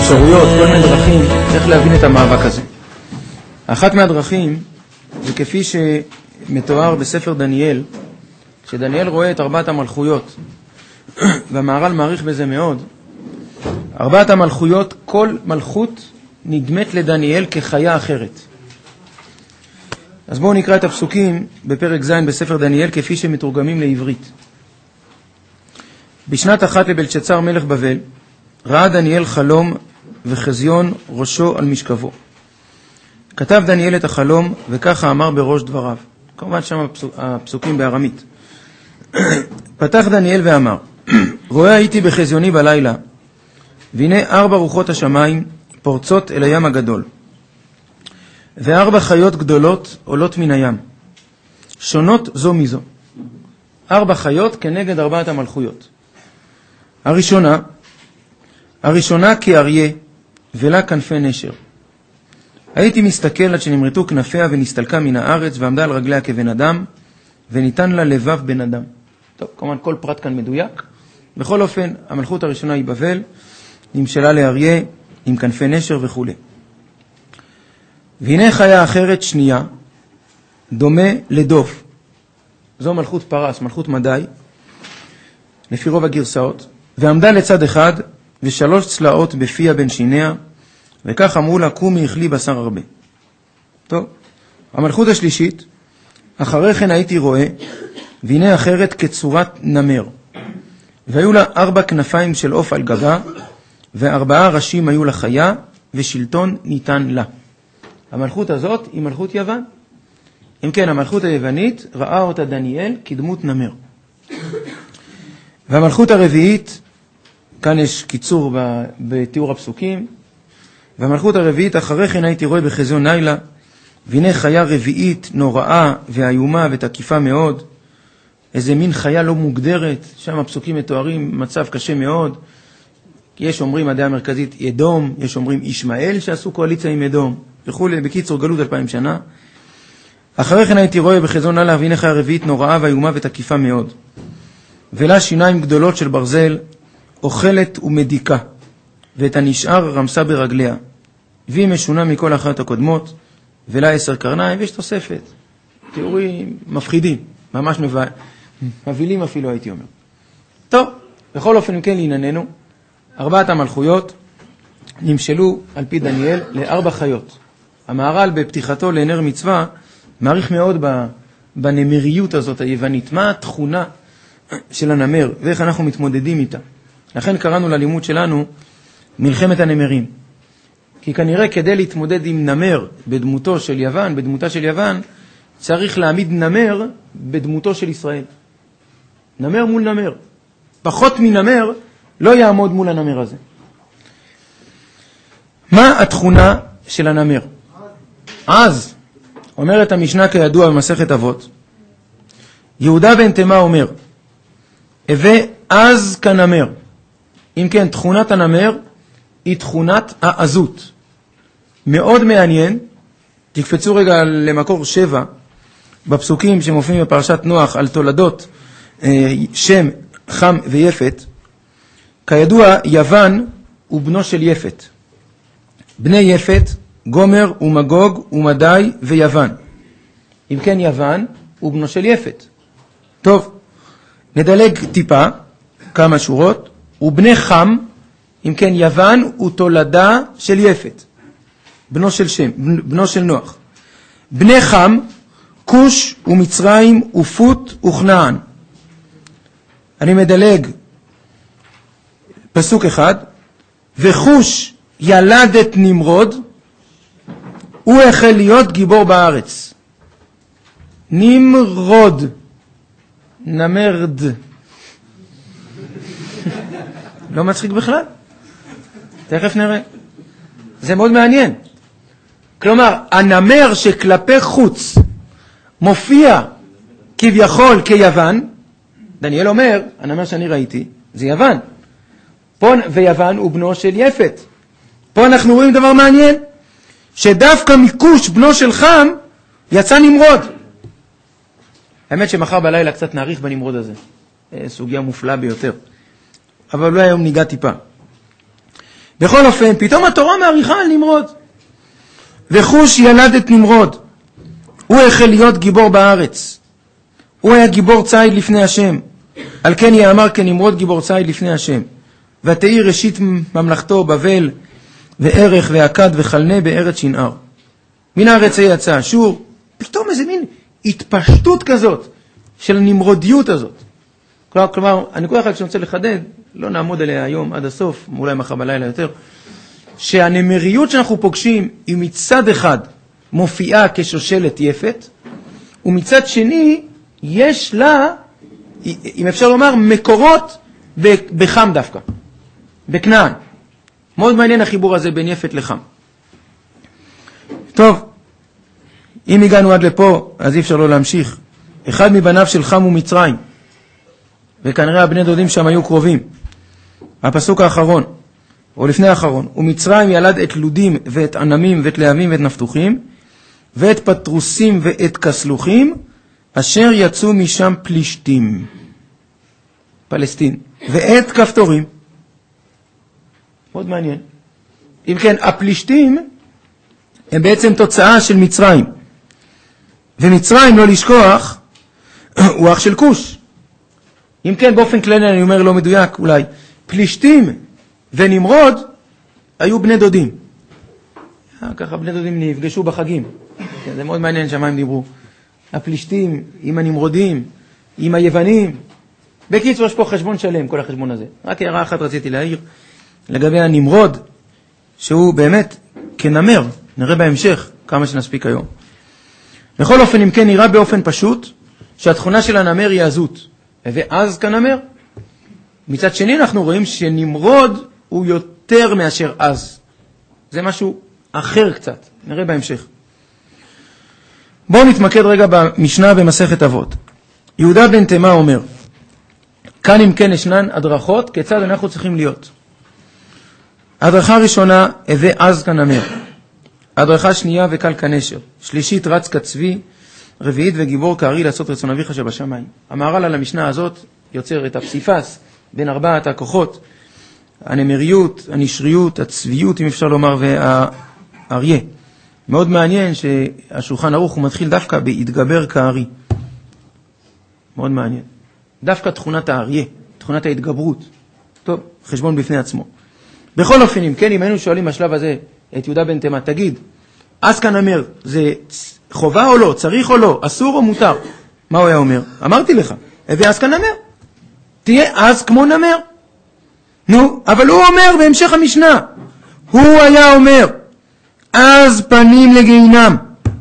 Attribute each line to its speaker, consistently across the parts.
Speaker 1: אפשרויות, כל מיני דרכים, איך להבין את המאבק הזה. אחת מהדרכים זה כפי שמתואר בספר דניאל, כשדניאל רואה את ארבעת המלכויות, והמהר"ל מעריך בזה מאוד, ארבעת המלכויות, כל מלכות נדמת לדניאל כחיה אחרת. אז בואו נקרא את הפסוקים בפרק ז' בספר דניאל כפי שמתורגמים לעברית. בשנת אחת לבלשצר מלך בבל, ראה דניאל חלום וחזיון ראשו על משכבו. כתב דניאל את החלום וככה אמר בראש דבריו. כמובן שם הפסוקים בארמית. פתח דניאל ואמר, רואה הייתי בחזיוני בלילה, והנה 4 רוחות השמיים פורצות אל הים הגדול, ו4 חיות גדולות עולות מן הים, שונות זו מזו. 4 חיות כנגד 4 המלכויות. הראשונה כאריה, ולה כנפי נשר. הייתי מסתכל עד שנמרטו כנפיה ונסתלקה מן הארץ, ועמדה על רגליה כבן אדם, וניתן לה לבב בן אדם. טוב, כמובן כל פרט כאן מדויק. בכל אופן, המלכות הראשונה היא בבל, נמשלה לאריה, עם כנפי נשר וכו'. והנה חיה אחרת שנייה, דומה לדוף. זו מלכות פרס, מלכות מדי, לפי רוב הגרסאות, ועמדה לצד אחד, ו3 צלעות בפיה בין שיניה, וכך אמרו לה, קומי אכלי בשר הרבה. טוב, המלכות השלישית, אחרי כן הייתי רואה, והנה אחרת כצורת נמר. והיו לה 4 כנפיים של עוף על גבה, ו4 ראשים היו לחיה, ושלטון ניתן לה. המלכות הזאת היא מלכות יוון. אם כן, המלכות היוונית ראה אותה דניאל כדמות נמר. והמלכות הרביעית, כאן יש קיצור בתיאור הפסוקים, והמלכות הרביעית, אחרי כן הייתי רואה בחזיון לילה, והנה חיה רביעית נוראה ואיומה ותקיפה מאוד, איזה מין חיה לא מוגדרת, שם הפסוקים מתוארים מצב קשה מאוד, יש אומרים הדעה המרכזית אדום, יש אומרים ישמעאל שעשו קואליציה עם אדום, וכו', בקיצור גלות 2000 שנה. אחרי כן הייתי רואה בחזיון לילה, והנה חיה רביעית נוראה ואיומה ותקיפה מאוד, ולה שיניים גדולות של ברזל, אוכלת ומדיקה, ואת הנשאר רמסה ברגליה, והיא משונה מכל החיות הקודמות, ולה 10 קרניים, ויש תוספת. תיאורים מפחידים, ממש מבהילים אפילו הייתי אומר. טוב, בכל אופן כן לענייננו, 4 המלכויות נמשלו על פי דניאל ל4 חיות. המהר"ל בפתיחתו לענר מצווה מעריך מאוד בנמריות הזאת היוונית. מה התכונה של הנמר ואיך אנחנו מתמודדים איתה. לכן קראנו ללימוד שלנו מלחמת הנמרים. כי כנראה כדי להתמודד עם נמר בדמותו של יוון, בדמותה של יוון, צריך להעמיד נמר בדמותו של ישראל. נמר מול נמר. פחות מנמר לא יעמוד מול הנמר הזה. מה התכונה של הנמר? אז, אומרת המשנה כידוע במסכת אבות, יהודה בן תמה אומר, הווה אז כנמר. אם כן, תכונת הנמר היא תכונת העזות. מאוד מעניין, תקפצו רגע למקור 7, בפסוקים שמופיעים בפרשת נוח על תולדות שם, חם ויפת. כידוע, יוון הוא בנו של יפת. בני יפת, גומר ומגוג ומדי ויוון. אם כן, יוון הוא בנו של יפת. טוב, נדלג טיפה, כמה שורות. ובני חם, אם כן, יוון הוא תולדה של יפת. בנו של שם, בנו של נוח. בני חם, כוש ומצרים ופוט וכנען. אני מדלג פסוק 1, וחוש ילד את נמרוד, הוא החל להיות גיבור בארץ. נמרוד, נמרד. לא מצחיק בכלל. תכף נראה. זה מאוד מעניין. כלומר, הנמר שכלפי חוץ מופיע כביכול כיוון, דניאל אומר, הנמר שאני ראיתי, זה יוון. פה, ויוון הוא בנו של יפת. פה אנחנו רואים דבר מעניין, שדווקא מכוש בנו של חם יצא נמרוד. האמת שמחר בלילה קצת נאריך בנמרוד הזה. סוגיה מופלאה ביותר. אבל אולי היום ניגע טיפה. בכל אופן, פתאום התורה מעריכה על נמרוד. וחוש ילד את נמרוד. הוא החל להיות גיבור בארץ. הוא היה גיבור ציד לפני השם. על כן יאמר כנמרוד גיבור ציד לפני השם. ותהי ראשית ממלכתו בבל וערך ועקד וחלנה בארץ שנער. מן הארץ יצא אשור. פתאום איזה מין התפשטות כזאת של הנמרודיות הזאת. כלומר, הנקודה אחת שאני רוצה לחדד, לא נעמוד עליה היום עד הסוף, אולי מחר בלילה יותר, שהנמריות שאנחנו פוגשים היא מצד אחד מופיעה כשושלת יפת, ומצד שני יש לה, אם אפשר לומר, מקורות בחם דווקא, בכנען. מאוד מעניין החיבור הזה בין יפת לחם. טוב, אם הגענו עד לפה, אז אי אפשר לא להמשיך. אחד מבניו של חם הוא מצרים, וכנראה הבני דודים שם היו קרובים. הפסוק האחרון, או לפני האחרון, ומצרים ילד את לודים ואת ענמים ואת להבים ואת נפתוחים, ואת פטרוסים ואת כסלוחים, אשר יצאו משם פלישתים, פלסטין, ואת כפתורים. מאוד מעניין. אם כן, הפלישתים הם בעצם תוצאה של מצרים. ומצרים, לא לשכוח, הוא אח של כוש. אם כן, באופן כללי אני אומר לא מדויק אולי, פלישתים ונמרוד היו בני דודים. ככה בני דודים נפגשו בחגים. זה מאוד מעניין שמה הם דיברו. הפלישתים עם הנמרודים, עם היוונים. בקיצור, יש פה חשבון שלם, כל החשבון הזה. רק הערה אחת רציתי להעיר לגבי הנמרוד, שהוא באמת כנמר, נראה בהמשך כמה שנספיק היום. בכל אופן, אם כן, נראה באופן פשוט שהתכונה של הנמר היא עזות. ואז כנמר. מצד שני אנחנו רואים שנמרוד הוא יותר מאשר אז. זה משהו אחר קצת. נראה בהמשך. בואו נתמקד רגע במשנה במסכת אבות. יהודה בן תמה אומר, כאן אם כן ישנן הדרכות, כיצד אנחנו צריכים להיות. הדרכה ראשונה, הווה אז כנמר. הדרכה שנייה וקל כנשר. שלישית רץ כצבי. רביעית וגיבור כארי לעשות רצון אביך שבשמיים. המהר"ל על המשנה הזאת יוצר את הפסיפס בין ארבעת הכוחות, הנמריות, הנשריות, הצביות, אם אפשר לומר, והאריה. מאוד מעניין שהשולחן ערוך הוא מתחיל דווקא בהתגבר כארי. מאוד מעניין. דווקא תכונת האריה, תכונת ההתגברות. טוב, חשבון בפני עצמו. בכל אופן, אם כן, אם היינו שואלים בשלב הזה את יהודה בן תמה, תגיד, אז כנמר, זה חובה או לא, צריך או לא, אסור או מותר? מה הוא היה אומר? אמרתי לך, הווה אז כנמר. תהיה אז כמו נמר. נו, אבל הוא אומר בהמשך המשנה, הוא היה אומר, אז פנים לגיהינם.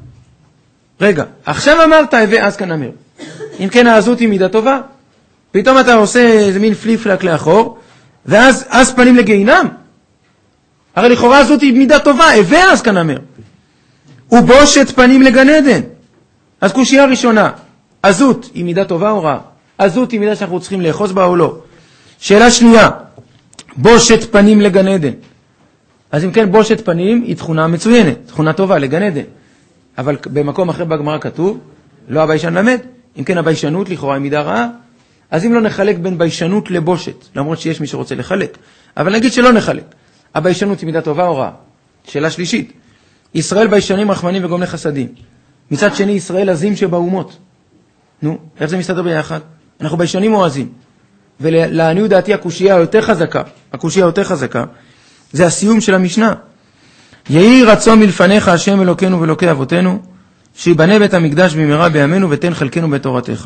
Speaker 1: רגע, עכשיו אמרת הווה אז כנמר. אם כן העזות היא מידה טובה, פתאום אתה עושה איזה מין פליפלק לאחור, ואז פנים לגיהינם. הרי לכאורה הזאת היא מידה טובה, הווה אז כנמר. ובושת פנים לגן עדן. אז קושייה ראשונה, עזות היא מידה טובה או רעה? עזות היא מידה שאנחנו צריכים לאחוז בה או לא? שאלה שנייה, בושת פנים לגן עדן. אז אם כן, בושת פנים היא תכונה מצוינת, תכונה טובה לגן עדן. אבל במקום אחר בגמרא כתוב, לא הביישן למד. אם כן, הביישנות לכאורה היא מידה רעה. אז אם לא נחלק בין ביישנות לבושת, למרות שיש מי שרוצה לחלק, אבל נגיד שלא נחלק. הביישנות היא מידה טובה או רעה? שאלה שלישית, ישראל ביישנים רחמנים וגומלי חסדים. מצד שני, ישראל עזים שבאומות. נו, איך זה מסתדר ביחד? אנחנו ביישנים או עזים? ולעניות דעתי הקושייה היותר חזקה, זה הסיום של המשנה. יהי רצון מלפניך השם אלוקינו ואלוקי אבותינו, שיבנה בית המקדש במהרה בימינו ותן חלקנו בתורתך.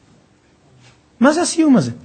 Speaker 1: מה זה הסיום הזה?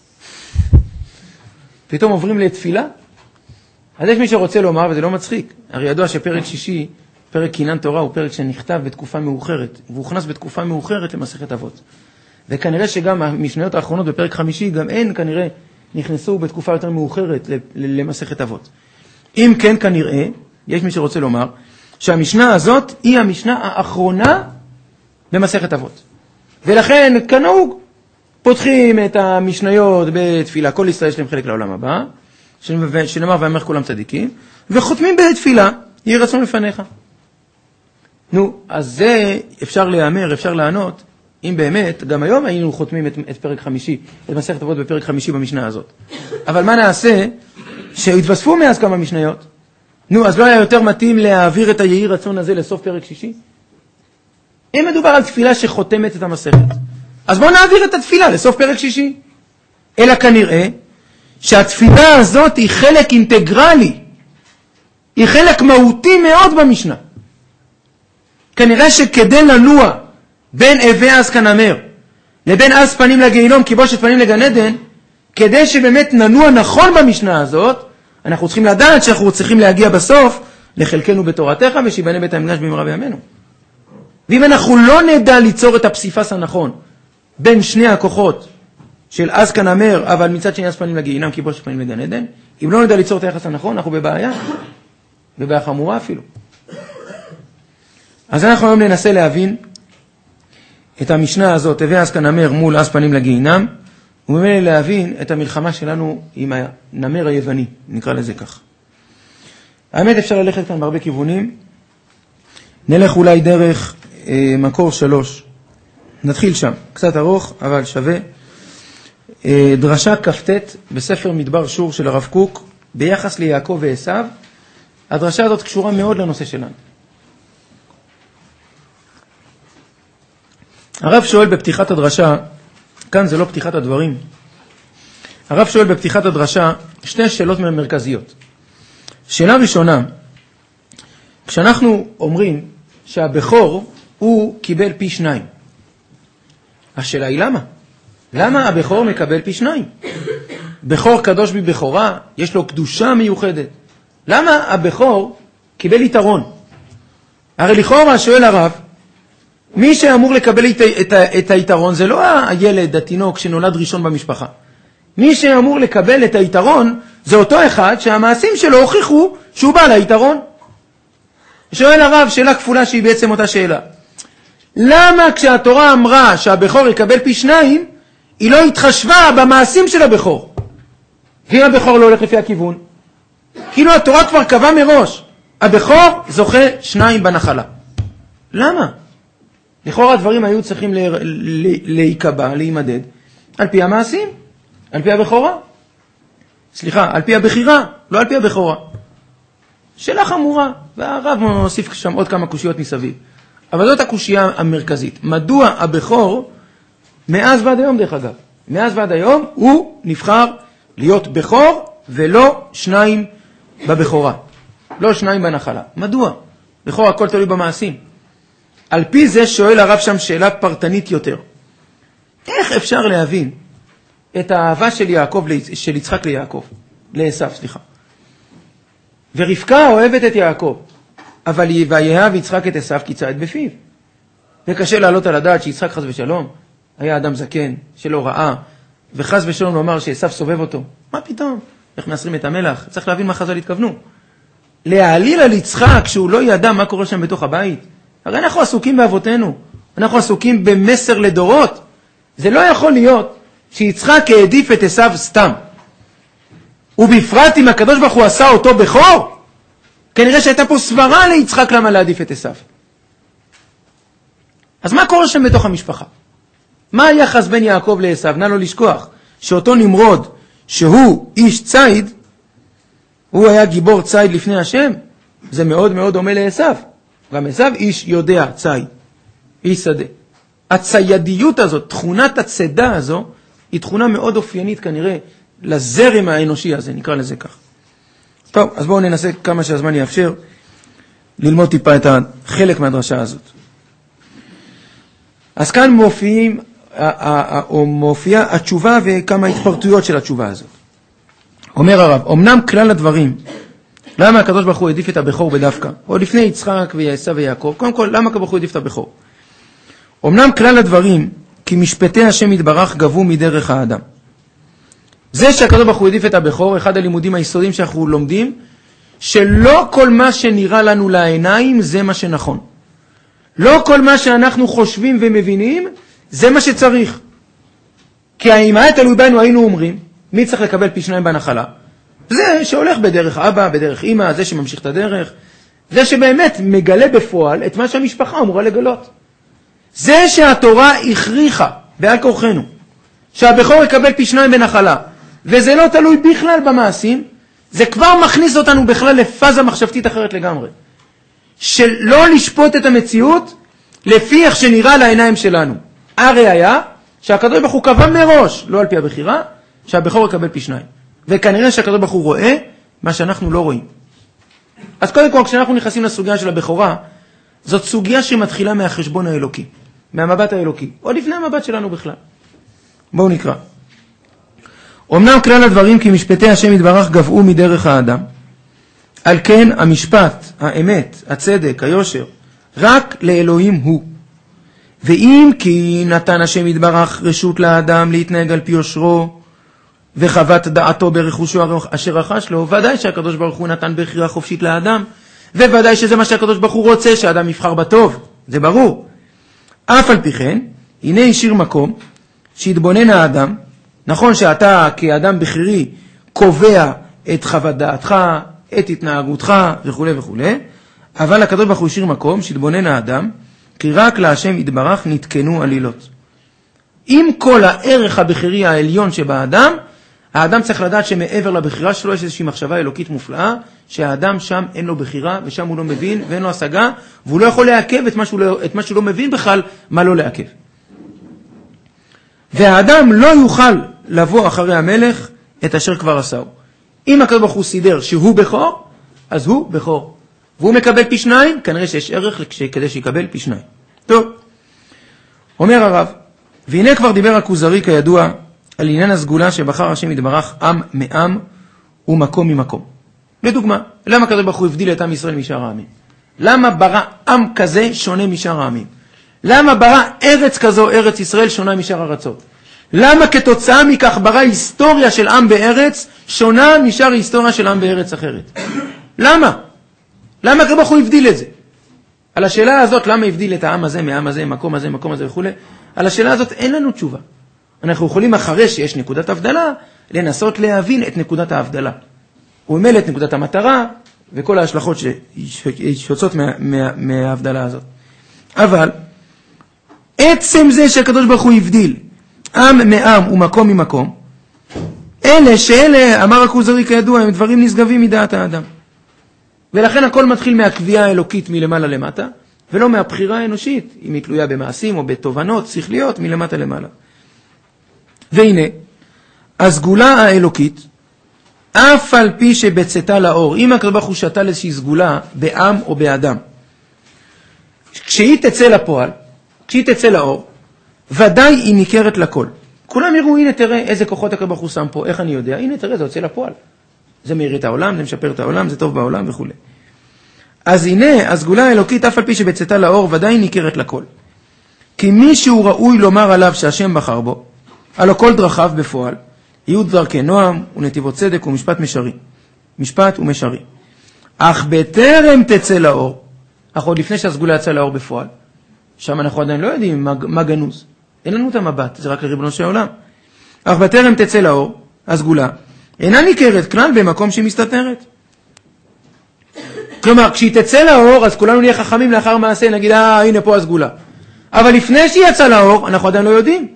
Speaker 1: פתאום עוברים לתפילה? אז יש מי שרוצה לומר, וזה לא מצחיק, הרי ידוע שפרק שישי, פרק קינן תורה, הוא פרק שנכתב בתקופה מאוחרת, והוכנס בתקופה מאוחרת למסכת אבות. וכנראה שגם המשניות האחרונות בפרק חמישי, גם הן כנראה נכנסו בתקופה יותר מאוחרת למסכת אבות. אם כן, כנראה, יש מי שרוצה לומר, שהמשנה הזאת היא המשנה האחרונה במסכת אבות. ולכן, כנהוג, פותחים את המשניות בתפילה, כל ישראל יש להם חלק לעולם הבא, שנאמר ואמר כולם צדיקים, וחותמים בתפילה, יהי רצון לפניך. נו, אז זה אפשר להיאמר, אפשר לענות, אם באמת, גם היום היינו חותמים את פרק חמישי, את מסכת אבות בפרק חמישי במשנה הזאת. אבל מה נעשה שהתווספו מאז כמה משניות. נו, אז לא היה יותר מתאים להעביר את היהי רצון הזה לסוף פרק שישי? אם מדובר על תפילה שחותמת את המסכת, אז בואו נעביר את התפילה לסוף פרק שישי. אלא כנראה שהתפילה הזאת היא חלק אינטגרלי, היא חלק מהותי מאוד במשנה. כנראה שכדי לנוע בין הווה אז כנמר לבין אז פנים לגיהינום כבושת פנים לגן עדן, כדי שבאמת ננוע נכון במשנה הזאת, אנחנו צריכים לדעת שאנחנו צריכים להגיע בסוף לחלקנו בתורתך ושיבנה בית המקדש במהרה בימינו. ואם אנחנו לא נדע ליצור את הפסיפס הנכון בין שני הכוחות של אז כנמר, אבל מצד שני אז פנים לגיהינום כבושת פנים לגן עדן, אם לא נדע ליצור את היחס הנכון, אנחנו בבעיה חמורה אפילו. אז אנחנו היום ננסה להבין את המשנה הזאת, הווה אז כנמר מול אז פנים לגיהינום, וממילא להבין את המלחמה שלנו עם הנמר היווני, נקרא לזה כך. האמת אפשר ללכת כאן בהרבה כיוונים. נלך אולי דרך מקור 3. נתחיל שם, קצת ארוך אבל שווה. דרשה כ"ט בספר מדבר שור של הרב קוק ביחס ליעקב ועשיו. הדרשה הזאת קשורה מאוד לנושא שלנו. הרב שואל בפתיחת הדרשה, כאן זה לא פתיחת הדברים, הרב שואל בפתיחת הדרשה שתי שאלות מרכזיות. שאלה ראשונה, כשאנחנו אומרים שהבכור הוא קיבל פי 2, השאלה היא למה? למה הבכור מקבל פי 2? בכור קדוש בבכורה, יש לו קדושה מיוחדת. למה הבכור קיבל יתרון? הרי לכאורה שואל הרב, מי שאמור לקבל את היתרון זה לא הילד, התינוק שנולד ראשון במשפחה. מי שאמור לקבל את היתרון זה אותו אחד שהמעשים שלו הוכיחו שהוא בעל היתרון. שואל הרב שאלה כפולה שהיא בעצם אותה שאלה. למה כשהתורה אמרה שהבכור יקבל פי 2, היא לא התחשבה במעשים של הבכור? ואם הבכור לא הולך לפי הכיוון, כאילו התורה כבר קבעה מראש, הבכור זוכה 2 בנחלה. למה? לכאורה הדברים היו צריכים להיקבע, להימדד, על פי המעשים, על פי הבכורה. סליחה, על פי הבחירה, לא על פי הבכורה. שאלה חמורה, והרב מוסיף שם עוד כמה קושיות מסביב. אבל זאת הקושייה המרכזית. מדוע הבכור, מאז ועד היום דרך אגב, מאז ועד היום הוא נבחר להיות בכור ולא 2 בבכורה. לא 2 בנחלה. מדוע? בכור הכל תלוי במעשים. על פי זה שואל הרב שם שאלה פרטנית יותר. איך אפשר להבין את האהבה של יצחק לעשיו, סליחה. ורבקה אוהבת את יעקב, אבל ויאהב יצחק את עשיו כי צעד בפיו. וקשה לעלות על הדעת שיצחק חס ושלום היה אדם זקן שלא ראה, וחס ושלום לומר שעשיו סובב אותו. מה פתאום? איך מנסרים את המלח? צריך להבין מה חז"ל התכוונו. להעליל על יצחק שהוא לא ידע מה קורה שם בתוך הבית. הרי אנחנו עסוקים באבותינו, אנחנו עסוקים במסר לדורות. זה לא יכול להיות שיצחק העדיף את עשיו סתם. ובפרט אם הקדוש ברוך הוא עשה אותו בכור, כנראה שהייתה פה סברה ליצחק למה להעדיף את עשיו. אז מה קורה שם בתוך המשפחה? מה היחס בין יעקב לעשיו? נא לא לשכוח שאותו נמרוד, שהוא איש ציד, הוא היה גיבור ציד לפני השם, זה מאוד מאוד דומה לעשיו. גם עשיו איש יודע ציד, איש שדה. הציידיות הזאת, תכונת הצדה הזו, היא תכונה מאוד אופיינית כנראה לזרם האנושי הזה, נקרא לזה כך. טוב, אז בואו ננסה כמה שהזמן יאפשר ללמוד טיפה את החלק מהדרשה הזאת. אז כאן מופיעה התשובה וכמה התפרטויות של התשובה הזאת. אומר הרב, אמנם כלל הדברים, למה הקדוש ברוך הוא העדיף את הבכור בדווקא? או לפני יצחק ועשיו ויעקב, קודם כל, למה הקדוש ברוך הוא העדיף את הבכור? אמנם כלל הדברים, כי משפטי השם יתברך גבו מדרך האדם. זה שהקדוש ברוך הוא העדיף את הבכור, אחד הלימודים היסודיים שאנחנו לומדים, שלא כל מה שנראה לנו לעיניים זה מה שנכון. לא כל מה שאנחנו חושבים ומבינים זה מה שצריך. כי אם היה תלוי בנו היינו אומרים, מי צריך לקבל פי 2 בנחלה? זה שהולך בדרך אבא, בדרך אמא, זה שממשיך את הדרך, זה שבאמת מגלה בפועל את מה שהמשפחה אמורה לגלות. זה שהתורה הכריחה בעל כורחנו, שהבכור יקבל פי 2 בנחלה, וזה לא תלוי בכלל במעשים, זה כבר מכניס אותנו בכלל לפאזה מחשבתית אחרת לגמרי. שלא לשפוט את המציאות לפי איך שנראה לעיניים שלנו. הרי היה שהקדוש ברוך הוא קבע מראש, לא על פי הבחירה, שהבכור יקבל פי 2. וכנראה שהקדוש ברוך הוא רואה מה שאנחנו לא רואים. אז קודם כל, כשאנחנו נכנסים לסוגיה של הבכורה, זאת סוגיה שמתחילה מהחשבון האלוקי, מהמבט האלוקי, או לפני המבט שלנו בכלל. בואו נקרא. אמנם כלל הדברים כי משפטי השם יתברך גבעו מדרך האדם, על כן המשפט, האמת, הצדק, היושר, רק לאלוהים הוא. ואם כי נתן השם יתברך רשות לאדם להתנהג על פי יושרו, וחוות דעתו ברכושו אשר רכש לו, ודאי שהקדוש ברוך הוא נתן בחירה חופשית לאדם, וודאי שזה מה שהקדוש ברוך הוא רוצה, שהאדם יבחר בטוב, זה ברור. אף על פי כן, הנה השאיר מקום שהתבונן האדם, נכון שאתה כאדם בחירי קובע את חוות דעתך, את התנהגותך וכו' וכו', אבל הקדוש ברוך הוא השאיר מקום שהתבונן האדם, כי רק להשם יתברך נתקנו עלילות. עם כל הערך הבחירי העליון שבאדם, האדם צריך לדעת שמעבר לבחירה שלו יש איזושהי מחשבה אלוקית מופלאה, שהאדם שם אין לו בחירה ושם הוא לא מבין ואין לו השגה, והוא לא יכול לעכב את מה שהוא לא מבין בכלל, מה לא לעכב. והאדם לא יוכל לבוא אחרי המלך את אשר כבר עשהו. אם הקדוש ברוך הוא סידר שהוא בכור, אז הוא בכור. והוא מקבל פי 2, כנראה שיש ערך כדי שיקבל פי 2. טוב, אומר הרב, והנה כבר דיבר הכוזרי כידוע, על עניין הסגולה שבחר השם יתברך עם מעם ומקום ממקום. לדוגמה, למה הקדוש ברוך הוא הבדיל את עם ישראל משאר העמים? למה ברא עם כזה שונה משאר העמים? למה ברא ארץ כזו, ארץ ישראל, שונה משאר ארצות? למה כתוצאה מכך ברא היסטוריה של עם בארץ שונה משאר היסטוריה של עם בארץ אחרת? למה? למה הקדוש ברוך הוא הבדיל את זה? על השאלה הזאת, למה הבדיל את העם הזה מהעם הזה, מקום הזה, מקום הזה וכו', על השאלה הזאת אין לנו תשובה. אנחנו יכולים אחרי שיש נקודת הבדלה, לנסות להבין את נקודת ההבדלה. הוא ממלא את נקודת המטרה, וכל ההשלכות שיוצאות מההבדלה הזאת. אבל, עצם זה שהקדוש ברוך הוא הבדיל, עם מעם ומקום ממקום, אלה, אמר הכוזרי כידוע, הם דברים נשגבים מדעת האדם. ולכן הכל מתחיל מהקביעה האלוקית מלמעלה למטה, ולא מהבחירה האנושית, אם היא תלויה במעשים או בתובנות שכליות מלמטה למעלה. והנה, הסגולה האלוקית, אף על פי שבצאתה לאור, אם הקדוש ברוך הוא שתל איזושהי סגולה בעם או באדם, כשהיא תצא לפועל, כשהיא תצא לאור, ודאי היא ניכרת לכל. כולם יראו, הנה תראה איזה כוחות הקדוש ברוך הוא שם פה, איך אני יודע? הנה תראה, זה יוצא לפועל. זה מאיר את העולם, זה משפר את העולם, זה טוב בעולם וכו'. אז הנה, הסגולה האלוקית, אף על פי שבצאתה לאור, ודאי ניכרת לכל. כי מישהו ראוי לומר עליו שהשם בחר בו, הלא כל דרכיו בפועל, יהיו דרכי נועם ונתיבות צדק ומשפט משרי. משפט ומשרי. אך בטרם תצא לאור, אך עוד לפני שהסגולה יצא לאור בפועל, שם אנחנו עדיין לא יודעים מה גנוז. אין לנו את המבט, זה רק לריבונו של העולם. אך בטרם תצא לאור, הסגולה, אינה ניכרת כלל במקום שהיא מסתתרת. כלומר, כשהיא תצא לאור, אז כולנו נהיה חכמים לאחר מעשה, נגיד, הנה פה הסגולה. אבל לפני שהיא יצא לאור, אנחנו עדיין לא יודעים.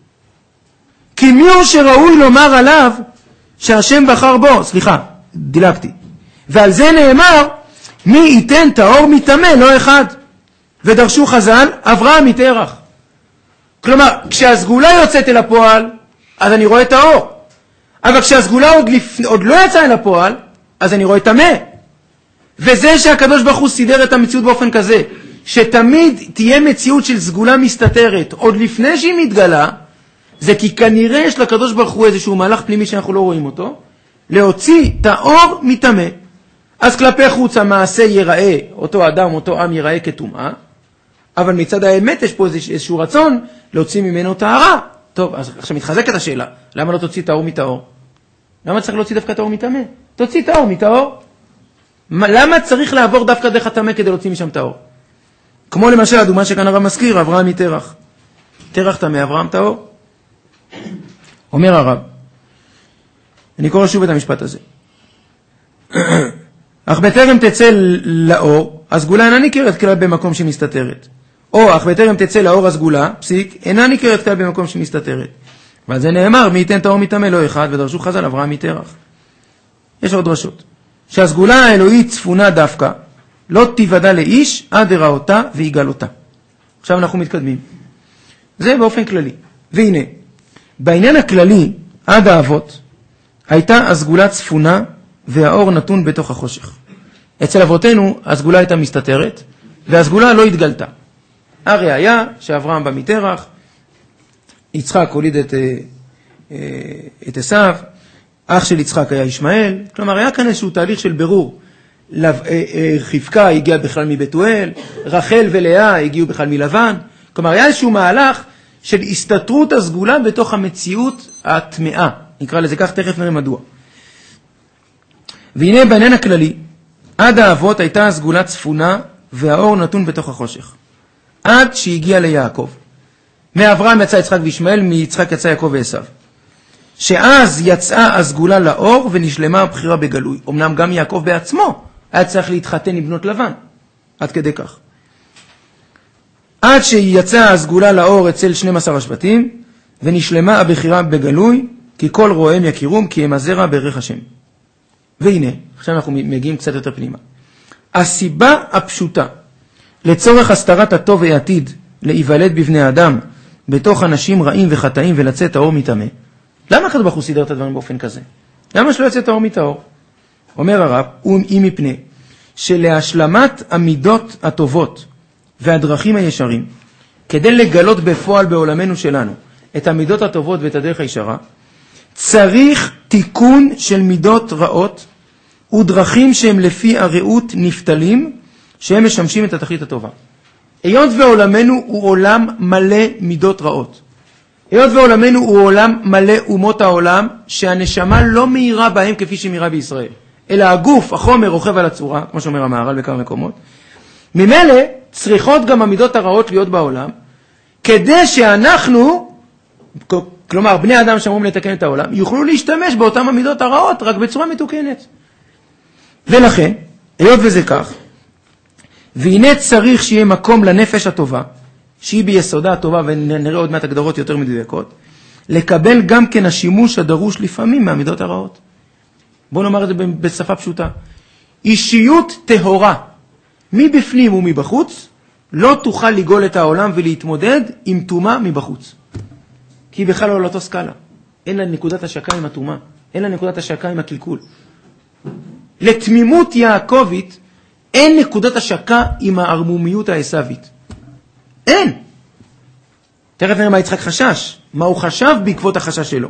Speaker 1: כי מי הוא שראוי לומר עליו שהשם בחר בו? סליחה, דילגתי. ועל זה נאמר, מי ייתן טהור מטמא, לא אחד. ודרשו חז"ל, אברהם מתרח. כלומר, כשהסגולה יוצאת אל הפועל, אז אני רואה טהור. אבל כשהסגולה עוד לא יצאה אל הפועל, אז אני רואה טמא. וזה שהקדוש ברוך הוא סידר את המציאות באופן כזה, שתמיד תהיה מציאות של סגולה מסתתרת, עוד לפני שהיא מתגלה, זה כי כנראה יש לקדוש ברוך הוא איזשהו מהלך פנימי שאנחנו לא רואים אותו, להוציא טהור מטמא. אז כלפי חוץ המעשה ייראה, אותו אדם, אותו עם ייראה כטומאה, אבל מצד האמת יש פה איזשהו רצון להוציא ממנו טהרה. טוב, אז עכשיו מתחזקת השאלה, למה לא תוציא טהור מטהור? למה צריך להוציא דווקא טהור מטמא? תוציא טהור מטהור. למה צריך לעבור דווקא דרך הטמא כדי להוציא משם טהור? כמו למשל הדוגמה שכאן הרב מזכיר, אברהם מתרח. תרח טמא, אברהם טהור. אומר הרב, אני קורא שוב את המשפט הזה. אך בטרם תצא לאור, הסגולה אינה ניכרת כלל במקום שמסתתרת. או אך בטרם תצא לאור הסגולה, פסיק, אינה ניכרת כלל במקום שמסתתרת. ועל זה נאמר, מי ייתן טהור מטמא לא אחד, ודרשו חז"ל אברהם מתרח. יש עוד דרשות. שהסגולה האלוהית צפונה דווקא, לא תיוודע לאיש עד הראותה ויגלותה. עכשיו אנחנו מתקדמים. זה באופן כללי. והנה, בעניין הכללי, עד האבות, הייתה הסגולה צפונה והאור נתון בתוך החושך. אצל אבותינו הסגולה הייתה מסתתרת, והסגולה לא התגלתה. הרי היה שאברהם בא מתרח, יצחק הוליד את עשיו, אח של יצחק היה ישמעאל, כלומר היה כאן איזשהו תהליך של ברור. חבקה הגיעה בכלל מבתואל, רחל ולאה הגיעו בכלל מלבן, כלומר היה איזשהו מהלך של הסתתרות הסגולה בתוך המציאות הטמאה, נקרא לזה כך, תכף נראה מדוע. והנה בעניין הכללי, עד האבות הייתה הסגולה צפונה והאור נתון בתוך החושך, עד שהגיע ליעקב. מאברהם יצא יצחק וישמעאל, מיצחק יצא יעקב ועשיו. שאז יצאה הסגולה לאור ונשלמה הבחירה בגלוי. אמנם גם יעקב בעצמו היה צריך להתחתן עם בנות לבן, עד כדי כך. עד שיצאה הסגולה לאור אצל 12 השבטים, ונשלמה הבחירה בגלוי, כי כל רואיהם יכירום, כי הם הזרע בערך השם. והנה, עכשיו אנחנו מגיעים קצת יותר פנימה. הסיבה הפשוטה לצורך הסתרת הטוב והעתיד להיוולד בבני האדם, בתוך אנשים רעים וחטאים ולצאת האור מטמא. למה הקדוש ברוך הוא סידר את הדברים באופן כזה? למה שלא יצא האור מטהור? אומר הרב, אם מפני שלהשלמת המידות הטובות והדרכים הישרים, כדי לגלות בפועל בעולמנו שלנו את המידות הטובות ואת הדרך הישרה, צריך תיקון של מידות רעות ודרכים שהם לפי הרעות נפתלים, שהם משמשים את התכלית הטובה. היות ועולמנו הוא עולם מלא מידות רעות. היות ועולמנו הוא עולם מלא אומות העולם, שהנשמה לא מהירה בהם כפי שמהירה בישראל, אלא הגוף, החומר, רוכב על הצורה, כמו שאומר המהר"ל בכמה מקומות. ממילא צריכות גם המידות הרעות להיות בעולם, כדי שאנחנו, כלומר בני אדם שאמורים לתקן את העולם, יוכלו להשתמש באותן המידות הרעות, רק בצורה מתוקנת. ולכן, היות וזה כך, והנה צריך שיהיה מקום לנפש הטובה, שהיא ביסודה הטובה, ונראה עוד מעט הגדרות יותר מדויקות, לקבל גם כן השימוש הדרוש לפעמים מהמידות הרעות. בואו נאמר את זה בשפה פשוטה. אישיות טהורה, מבפנים ומבחוץ, לא תוכל לגול את העולם ולהתמודד עם טומאה מבחוץ. כי היא בכלל לא על אותו סקאלה. אין לה נקודת השקה עם הטומאה, אין לה נקודת השקה עם הקלקול. לתמימות יעקבית, אין נקודת השקה עם הערמומיות העשווית. אין. תכף נראה מה יצחק חשש, מה הוא חשב בעקבות החשש שלו.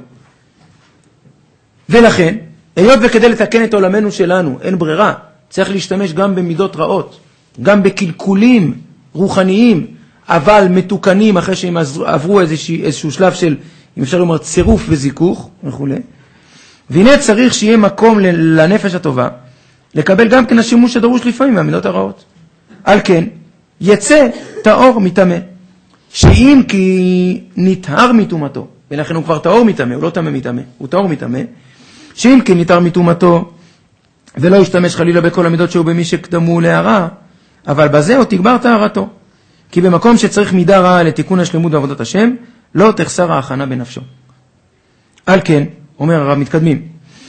Speaker 1: ולכן, היות וכדי לתקן את עולמנו שלנו, אין ברירה, צריך להשתמש גם במידות רעות, גם בקלקולים רוחניים, אבל מתוקנים אחרי שהם עברו איזשהו שלב של, אם אפשר לומר, צירוף וזיכוך, וכו'. והנה צריך שיהיה מקום לנפש הטובה, לקבל גם כן השימוש הדרוש לפעמים מהמידות הרעות. על כן, יצא טהור מטמא, שאם כי נטהר מטומאתו, ולכן הוא כבר טהור מטמא, הוא לא טמא מטמא, הוא טהור מטמא, שאם כי נטהר מטומאתו, ולא ישתמש חלילה בכל המידות שהוא במי שקדמו להרע, אבל בזה הוא תגבר טהרתו. כי במקום שצריך מידה רעה לתיקון השלמות בעבודת השם, לא תחסר ההכנה בנפשו. על כן, אומר הרב, מתקדמים,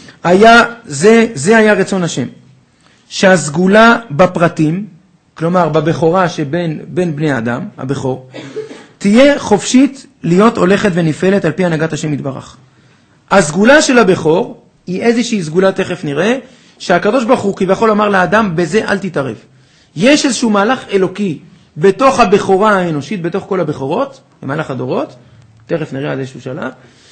Speaker 1: זה היה רצון השם, שהסגולה בפרטים, כלומר בבכורה שבין בני אדם, הבכור, תהיה חופשית להיות הולכת ונפעלת על פי הנהגת השם יתברך. הסגולה של הבכור היא איזושהי סגולה, תכף נראה, שהקדוש ברוך הוא כביכול אמר לאדם, בזה אל תתערב. יש איזשהו מהלך אלוקי בתוך הבכורה האנושית, בתוך כל הבכורות, במהלך הדורות, תכף נראה עד איזשהו שלב,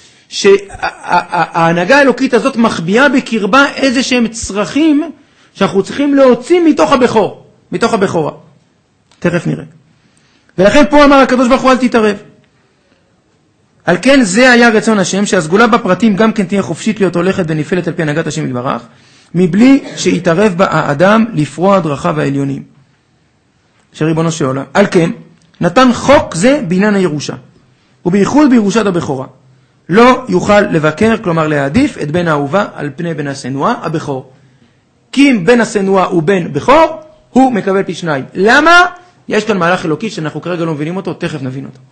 Speaker 1: שההנהגה האלוקית הזאת מחביאה בקרבה איזה שהם צרכים שאנחנו צריכים להוציא מתוך הבכור, מתוך הבכורה. תכף נראה. ולכן פה אמר הקדוש ברוך הוא אל תתערב. על כן זה היה רצון השם, שהסגולה בפרטים גם כן תהיה חופשית להיות הולכת ונפעלת על פי הנהגת השם יתברך, מבלי שיתערב בה האדם לפרוע דרכיו העליונים. שריבונו של עולם. על כן, נתן חוק זה בעניין הירושה, ובייחוד בירושת הבכורה. לא יוכל לבקר, כלומר להעדיף את בן האהובה על פני בן הסנועה, הבכור. כי אם בן הסנועה הוא בן בכור, הוא מקבל פי שניים. למה? יש כאן מהלך אלוקי שאנחנו כרגע לא מבינים אותו, תכף נבין אותו.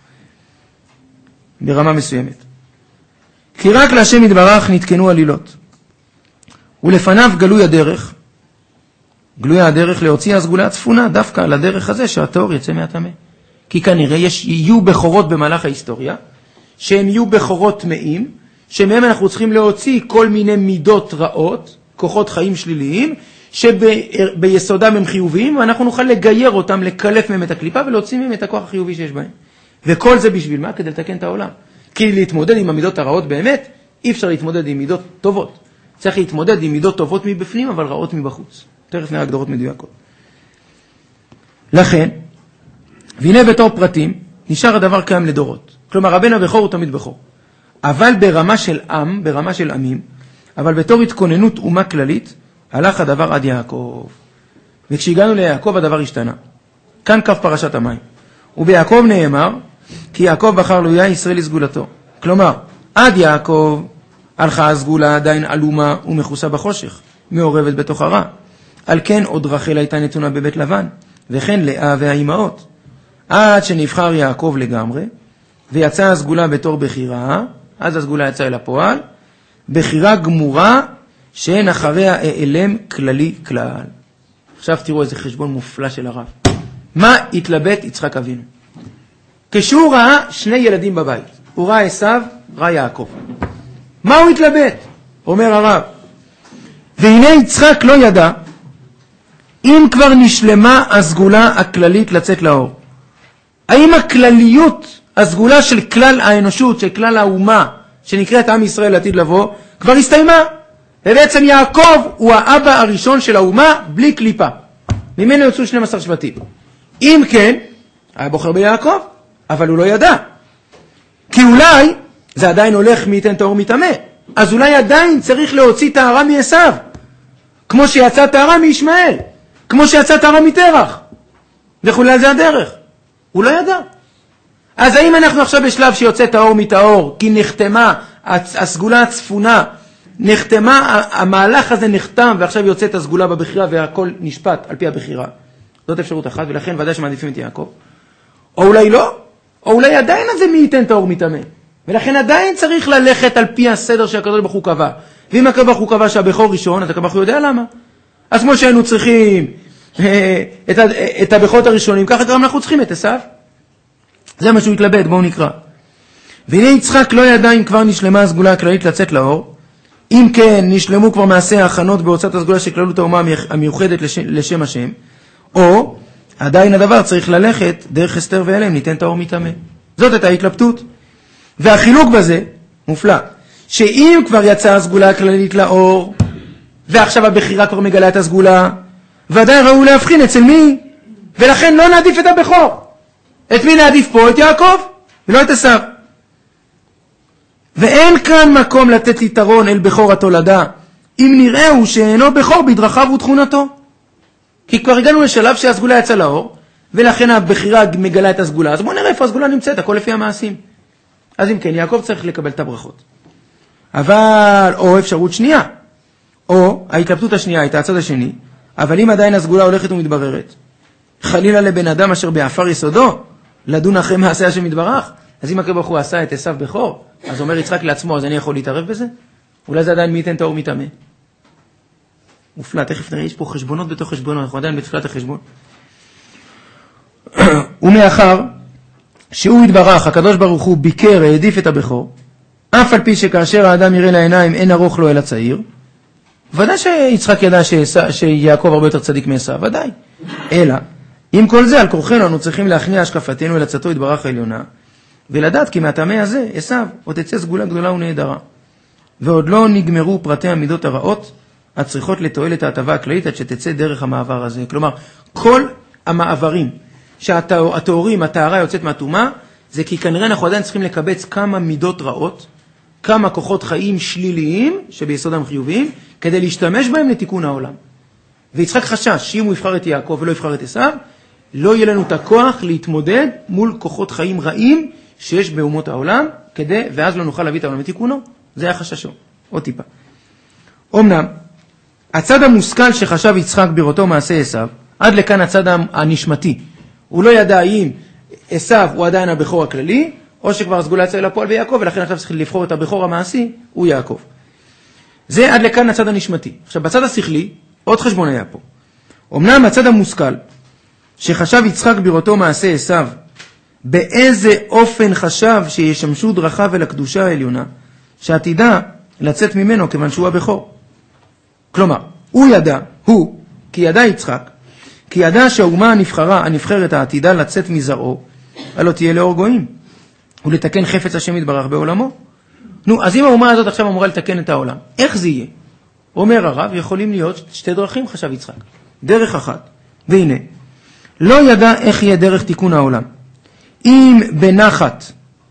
Speaker 1: ברמה מסוימת. כי רק להשם יתברך נתקנו עלילות. ולפניו גלוי הדרך להוציא הסגולה הצפונה, דווקא על הדרך הזה שהטהור יצא מהטמא. כי כנראה יהיו בכורות במהלך ההיסטוריה, שהם יהיו בכורות טמאים, שמהם אנחנו צריכים להוציא כל מיני מידות רעות, כוחות חיים שליליים, שביסודם הם חיוביים, ואנחנו נוכל לגייר אותם, לקלף מהם את הקליפה, ולהוציא מהם את הכוח החיובי שיש בהם. וכל זה בשביל מה? כדי לתקן את העולם. כי להתמודד עם המידות הרעות באמת, אי אפשר להתמודד עם מידות טובות. צריך להתמודד עם מידות טובות מבפנים, אבל רעות מבחוץ. תכף נראה הגדרות מדויקות. לכן, והנה בתור פרטים, נשאר הדבר קיים לדורות. כלומר, הבן הבכור הוא תמיד בכור. אבל ברמה של עם, ברמה של עמים, אבל בתור התכוננות אומה כללית, הלך הדבר עד יעקב. וכשהגענו ליעקב הדבר השתנה. כאן כף פרשת המים. וביעקב נאמר, כי יעקב בחר לו יהיה ישראל לסגולתו. כלומר, עד יעקב הלכה הסגולה עדיין עלומה ומכוסה בחושך, מעורבת בתוך הרע. על כן עוד רחל הייתה נתונה בבית לבן, וכן לאה והאימהות. עד שנבחר יעקב לגמרי, ויצאה הסגולה בתור בחירה, אז הסגולה יצאה אל הפועל, בחירה גמורה שאין אחריה אעלם כללי כלל. עכשיו תראו איזה חשבון מופלא של הרב. מה התלבט יצחק אבינו? כשהוא ראה שני ילדים בבית, הוא ראה עשיו, ראה יעקב. מה הוא התלבט? אומר הרב, והנה יצחק לא ידע, אם כבר נשלמה הסגולה הכללית לצאת לאור. האם הכלליות, הסגולה של כלל האנושות, של כלל האומה, שנקראת עם ישראל לעתיד לבוא, כבר הסתיימה. ובעצם יעקב הוא האבא הראשון של האומה בלי קליפה. ממנו יוצאו 12 שבטים. אם כן, היה בוחר ביעקב, אבל הוא לא ידע. כי אולי זה עדיין הולך מי ייתן טהור מטמא. אז אולי עדיין צריך להוציא טהרה מעשיו. כמו שיצא טהרה מישמעאל. כמו שיצא טהרה מתרח. וכולי זה הדרך. הוא לא ידע. אז האם אנחנו עכשיו בשלב שיוצא טהור מטהור, כי נחתמה הסגולה הצפונה, נחתמה, המהלך הזה נחתם, ועכשיו יוצאת הסגולה בבחירה, והכל נשפט על פי הבחירה. זאת אפשרות אחת, ולכן ודאי שמעדיפים את יעקב. או אולי לא, או אולי עדיין הזה מי ייתן טהור מטמא. ולכן עדיין צריך ללכת על פי הסדר שהקדוש ברוך הוא קבע. ואם הקדוש ברוך הוא קבע שהבכור ראשון, אז הקדוש ברוך הוא יודע למה. אז כמו שהיינו צריכים את הבכורות הראשונים, ככה גם אנחנו צריכים את עשיו. זה מה שהוא התלבט, בואו נקרא. והנה יצחק לא ידע אם כבר נשלמה הסגולה הכללית לצאת לאור, אם כן נשלמו כבר מעשי ההכנות בהוצאת הסגולה של כללות האומה המיוחדת לשם השם, או עדיין הדבר צריך ללכת דרך אסתר ואלם, ניתן טהור מטמא. זאת הייתה ההתלבטות. והחילוק בזה מופלא, שאם כבר יצאה הסגולה הכללית לאור, ועכשיו הבחירה כבר מגלה את הסגולה, ודאי ראו להבחין אצל מי, ולכן לא נעדיף את הבכור. את מי נעדיף פה? את יעקב, ולא את עשיו. ואין כאן מקום לתת יתרון אל בכור התולדה, אם נראהו שאינו בכור בדרכיו ותכונתו. כי כבר הגענו לשלב שהסגולה יצאה לאור, ולכן הבחירה מגלה את הסגולה. אז בואו נראה איפה הסגולה נמצאת, הכל לפי המעשים. אז אם כן, יעקב צריך לקבל את הברכות. אבל, או אפשרות שנייה, או ההתלבטות השנייה הייתה הצד השני, אבל אם עדיין הסגולה הולכת ומתבררת, חלילה לבן אדם אשר באפר יסודו, לדון אחרי מעשה השם יתברך, אז אם הקדוש ברוך הוא עשה את עשיו בכור, אז אומר יצחק לעצמו, אז אני יכול להתערב בזה? אולי זה עדיין מי ייתן טהור מטמא. מופלא, תכף נראה, יש פה חשבונות בתוך חשבונות, אנחנו עדיין בתחילת החשבון. ומאחר שהוא יתברך, הקדוש ברוך הוא ביקר, העדיף את הבכור, אף על פי שכאשר האדם יראה לעיניים אין ארוך לו אלא צעיר, ודאי שיצחק ידע שיעקב הרבה יותר צדיק מעשיו, ודאי. אלא, עם כל זה, על כורחנו, אנו צריכים להכניע השקפתנו אל עצתו יתברך העליונה, ולדעת כי מהטמא הזה, עשיו, עוד תצא סגולה גדולה ונהדרה. ועוד לא נגמרו פרטי המידות הרעות, הצריכות לתועלת ההטבה הכללית, עד שתצא דרך המעבר הזה. כלומר, כל המעברים שהתאורים, הטהרה יוצאת מהטומאה, זה כי כנראה אנחנו עדיין צריכים לקבץ כמה מידות רעות, כמה כוחות חיים שליליים, שביסודם חיוביים, כדי להשתמש בהם לתיקון העולם. ויצחק חשש שאם הוא יבחר את יעקב ולא יבחר את עשיו, לא יהיה לנו את הכוח להתמודד מול כוחות חיים רעים שיש באומות העולם, ואז לא נוכל להביא את העולם לתיקונו. זה היה חששו. עוד טיפה. אמנם, הצד המושכל שחשב יצחק בראותו מעשה עשיו, עד לכאן הצד הנשמתי. הוא לא ידע אם עשיו הוא עדיין הבכור הכללי, או שכבר הסגולה יצאה אל הפועל ביעקב, ולכן עכשיו צריך לבחור את הבכור המעשי, הוא יעקב. זה עד לכאן הצד הנשמתי. עכשיו, בצד השכלי, עוד חשבון היה פה. אמנם הצד המושכל, שחשב יצחק בראותו מעשה עשיו, באיזה אופן חשב שישמשו דרכיו אל הקדושה העליונה, שעתידה לצאת ממנו כיוון שהוא הבכור. כלומר, הוא, כי ידע יצחק, כי ידע שהאומה הנבחרת העתידה לצאת מזרעו, הלא תהיה לאור גויים, ולתקן חפץ השם יתברך בעולמו. נו, אז אם האומה הזאת עכשיו אמורה לתקן את העולם, איך זה יהיה? אומר הרב, יכולים להיות שתי דרכים, חשב יצחק. דרך אחת, והנה, לא ידע איך יהיה דרך תיקון העולם. אם בנחת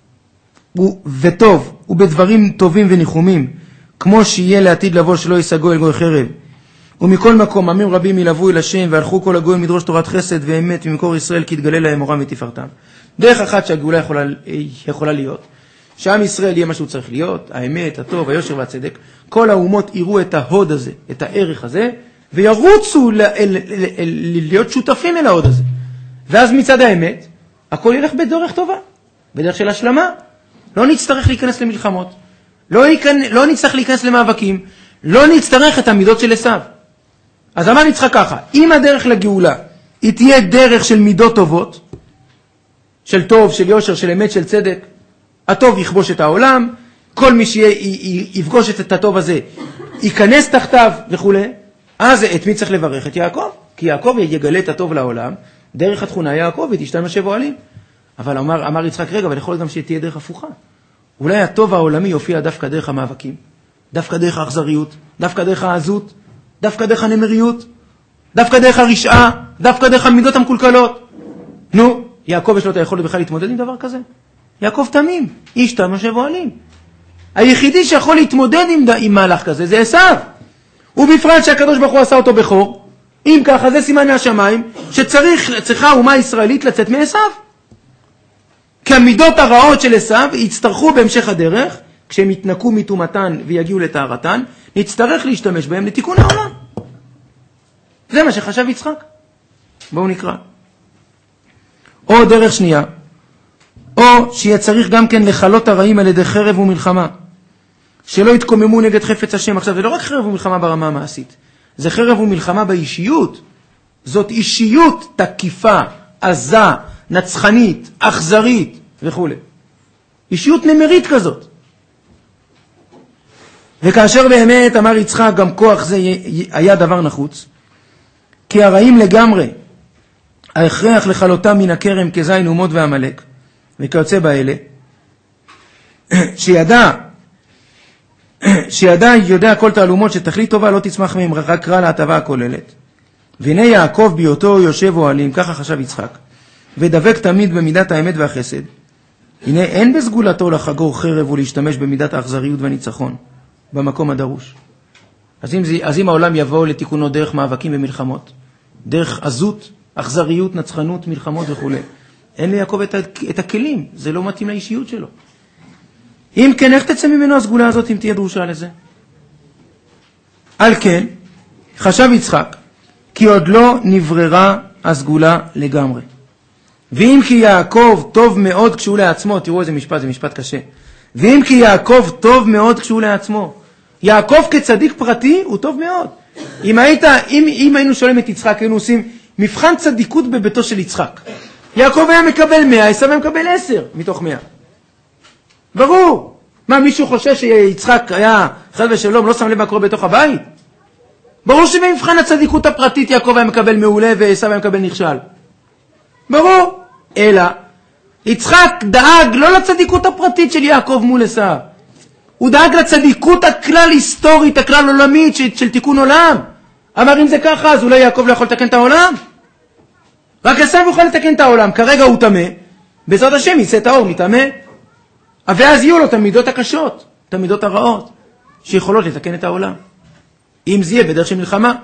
Speaker 1: וטוב, ובדברים טובים וניחומים, כמו שיהיה לעתיד לבוא שלא יסגו אל גוי חרב, ומכל מקום עמים רבים ילבו אל השם, והלכו כל הגויים לדרוש תורת חסד ואמת ממקור ישראל, כי יתגלה להם אורם ותפארתם. דרך אחת שהגאולה יכולה להיות, שעם ישראל יהיה מה שהוא צריך להיות, האמת, הטוב, היושר והצדק, כל האומות יראו את ההוד הזה, את הערך הזה, וירוצו להיות שותפים אל ההוד הזה. ואז מצד האמת, הכל ילך בדרך טובה, בדרך של השלמה. לא נצטרך להיכנס למלחמות, לא נצטרך להיכנס למאבקים, לא נצטרך את המידות של עשיו. אז אמר יצחק ככה, אם הדרך לגאולה היא תהיה דרך של מידות טובות, של טוב, של יושר, של אמת, של צדק, הטוב יכבוש את העולם, כל מי שיפגוש את הטוב הזה ייכנס תחתיו וכו'. אז את מי צריך לברך? את יעקב, כי יעקב יגלה את הטוב לעולם, דרך התכונה יעקב ותשתן משב אוהלים. אבל אמר יצחק, רגע, אבל יכול להיות גם שתהיה דרך הפוכה. אולי הטוב העולמי יופיע דווקא דרך המאבקים, דווקא דרך האכזריות, דווקא דרך העזות, דווקא דרך הנמריות, דווקא דרך הרשעה, דווקא דרך המידות המקולקלות. נו, יעקב יש לו את היכולת בכלל להתמודד עם דבר כזה? יעקב תמים, איש תם משב אוהלים. היחידי שיכול להתמודד עם מהלך כזה זה עשיו. ובפרט שהקדוש ברוך הוא עשה אותו בכור. אם ככה זה סימן מהשמיים שצריכה אומה ישראלית לצאת מעשיו. כי המידות הרעות של עשיו יצטרכו בהמשך הדרך, כשהם יתנקו מתומתן ויגיעו לטהרתן, נצטרך להשתמש בהם לתיקון העולם. זה מה שחשב יצחק. בואו נקרא. או דרך שנייה, או שיהיה צריך גם כן לחלות הרעים על ידי חרב ומלחמה, שלא יתקוממו נגד חפץ השם. עכשיו, זה לא רק חרב ומלחמה ברמה המעשית, זה חרב ומלחמה באישיות. זאת אישיות תקיפה, עזה, נצחנית, אכזרית וכו'. אישיות נמרית כזאת. וכאשר באמת אמר יצחק גם כוח זה היה דבר נחוץ, כי הרעים לגמרי, ההכרח לחלותם מן הכרם כזין אומות והמלך, וכיוצא באלה, יודע כל תעלומות שתכלית טובה לא תצמח מהם רק רע להטבה הכוללת. והנה יעקב בהיותו יושב אוהלים, ככה חשב יצחק, ודבק תמיד במידת האמת והחסד. הנה אין בסגולתו לחגור חרב ולהשתמש במידת האכזריות והניצחון במקום הדרוש. אז אם העולם יבוא לתיקונו דרך מאבקים ומלחמות, דרך עזות, אכזריות, נצחנות, מלחמות וכו', אין ליעקב את הכלים, זה לא מתאים לאישיות שלו. אם כן, איך תצא ממנו הסגולה הזאת אם תהיה דרושה לזה? על כן, חשב יצחק, כי עוד לא נבררה הסגולה לגמרי. ואם כי יעקב טוב מאוד כשהוא לעצמו, תראו איזה משפט, זה משפט קשה. ואם כי יעקב טוב מאוד כשהוא לעצמו, יעקב כצדיק פרטי הוא טוב מאוד. אם היינו שואלים את יצחק, היינו עושים מבחן צדיקות בביתו של יצחק. יעקב היה מקבל 100, עשיו היה מקבל 10 מתוך 100. ברור. מה, מישהו חושב שיצחק היה חד ושלום, לא שם לב מה קורה בתוך הבית? ברור שבמבחן הצדיקות הפרטית יעקב היה מקבל מעולה ועשיו היה מקבל נכשל. ברור. אלא, יצחק דאג לא לצדיקות הפרטית של יעקב מול עשיו. הוא דאג לצדיקות הכלל היסטורית, הכלל עולמית של תיקון עולם. אמר אם זה ככה, אז אולי יעקב לא יכול לתקן את העולם? רק עשיו יכול לתקן את העולם. כרגע הוא תמה, בעזרת השם יישא את האור מתמה. ואז יהיו לו את המידות הקשות, את המידות הרעות, שיכולות לתקן את העולם. אם זה יהיה בדרך של מלחמה.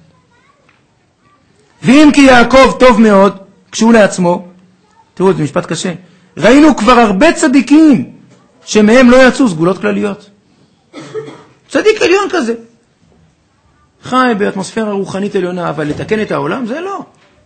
Speaker 1: ואם כי יעקב טוב מאוד, כשהוא לעצמו, תראו, זה משפט קשה, ראינו כבר הרבה צדיקים, שמהם לא יצאו סגולות כלליות. צדיק עליון כזה. חי באטמוספירה רוחנית עליונה, אבל לתקן את העולם זה לא.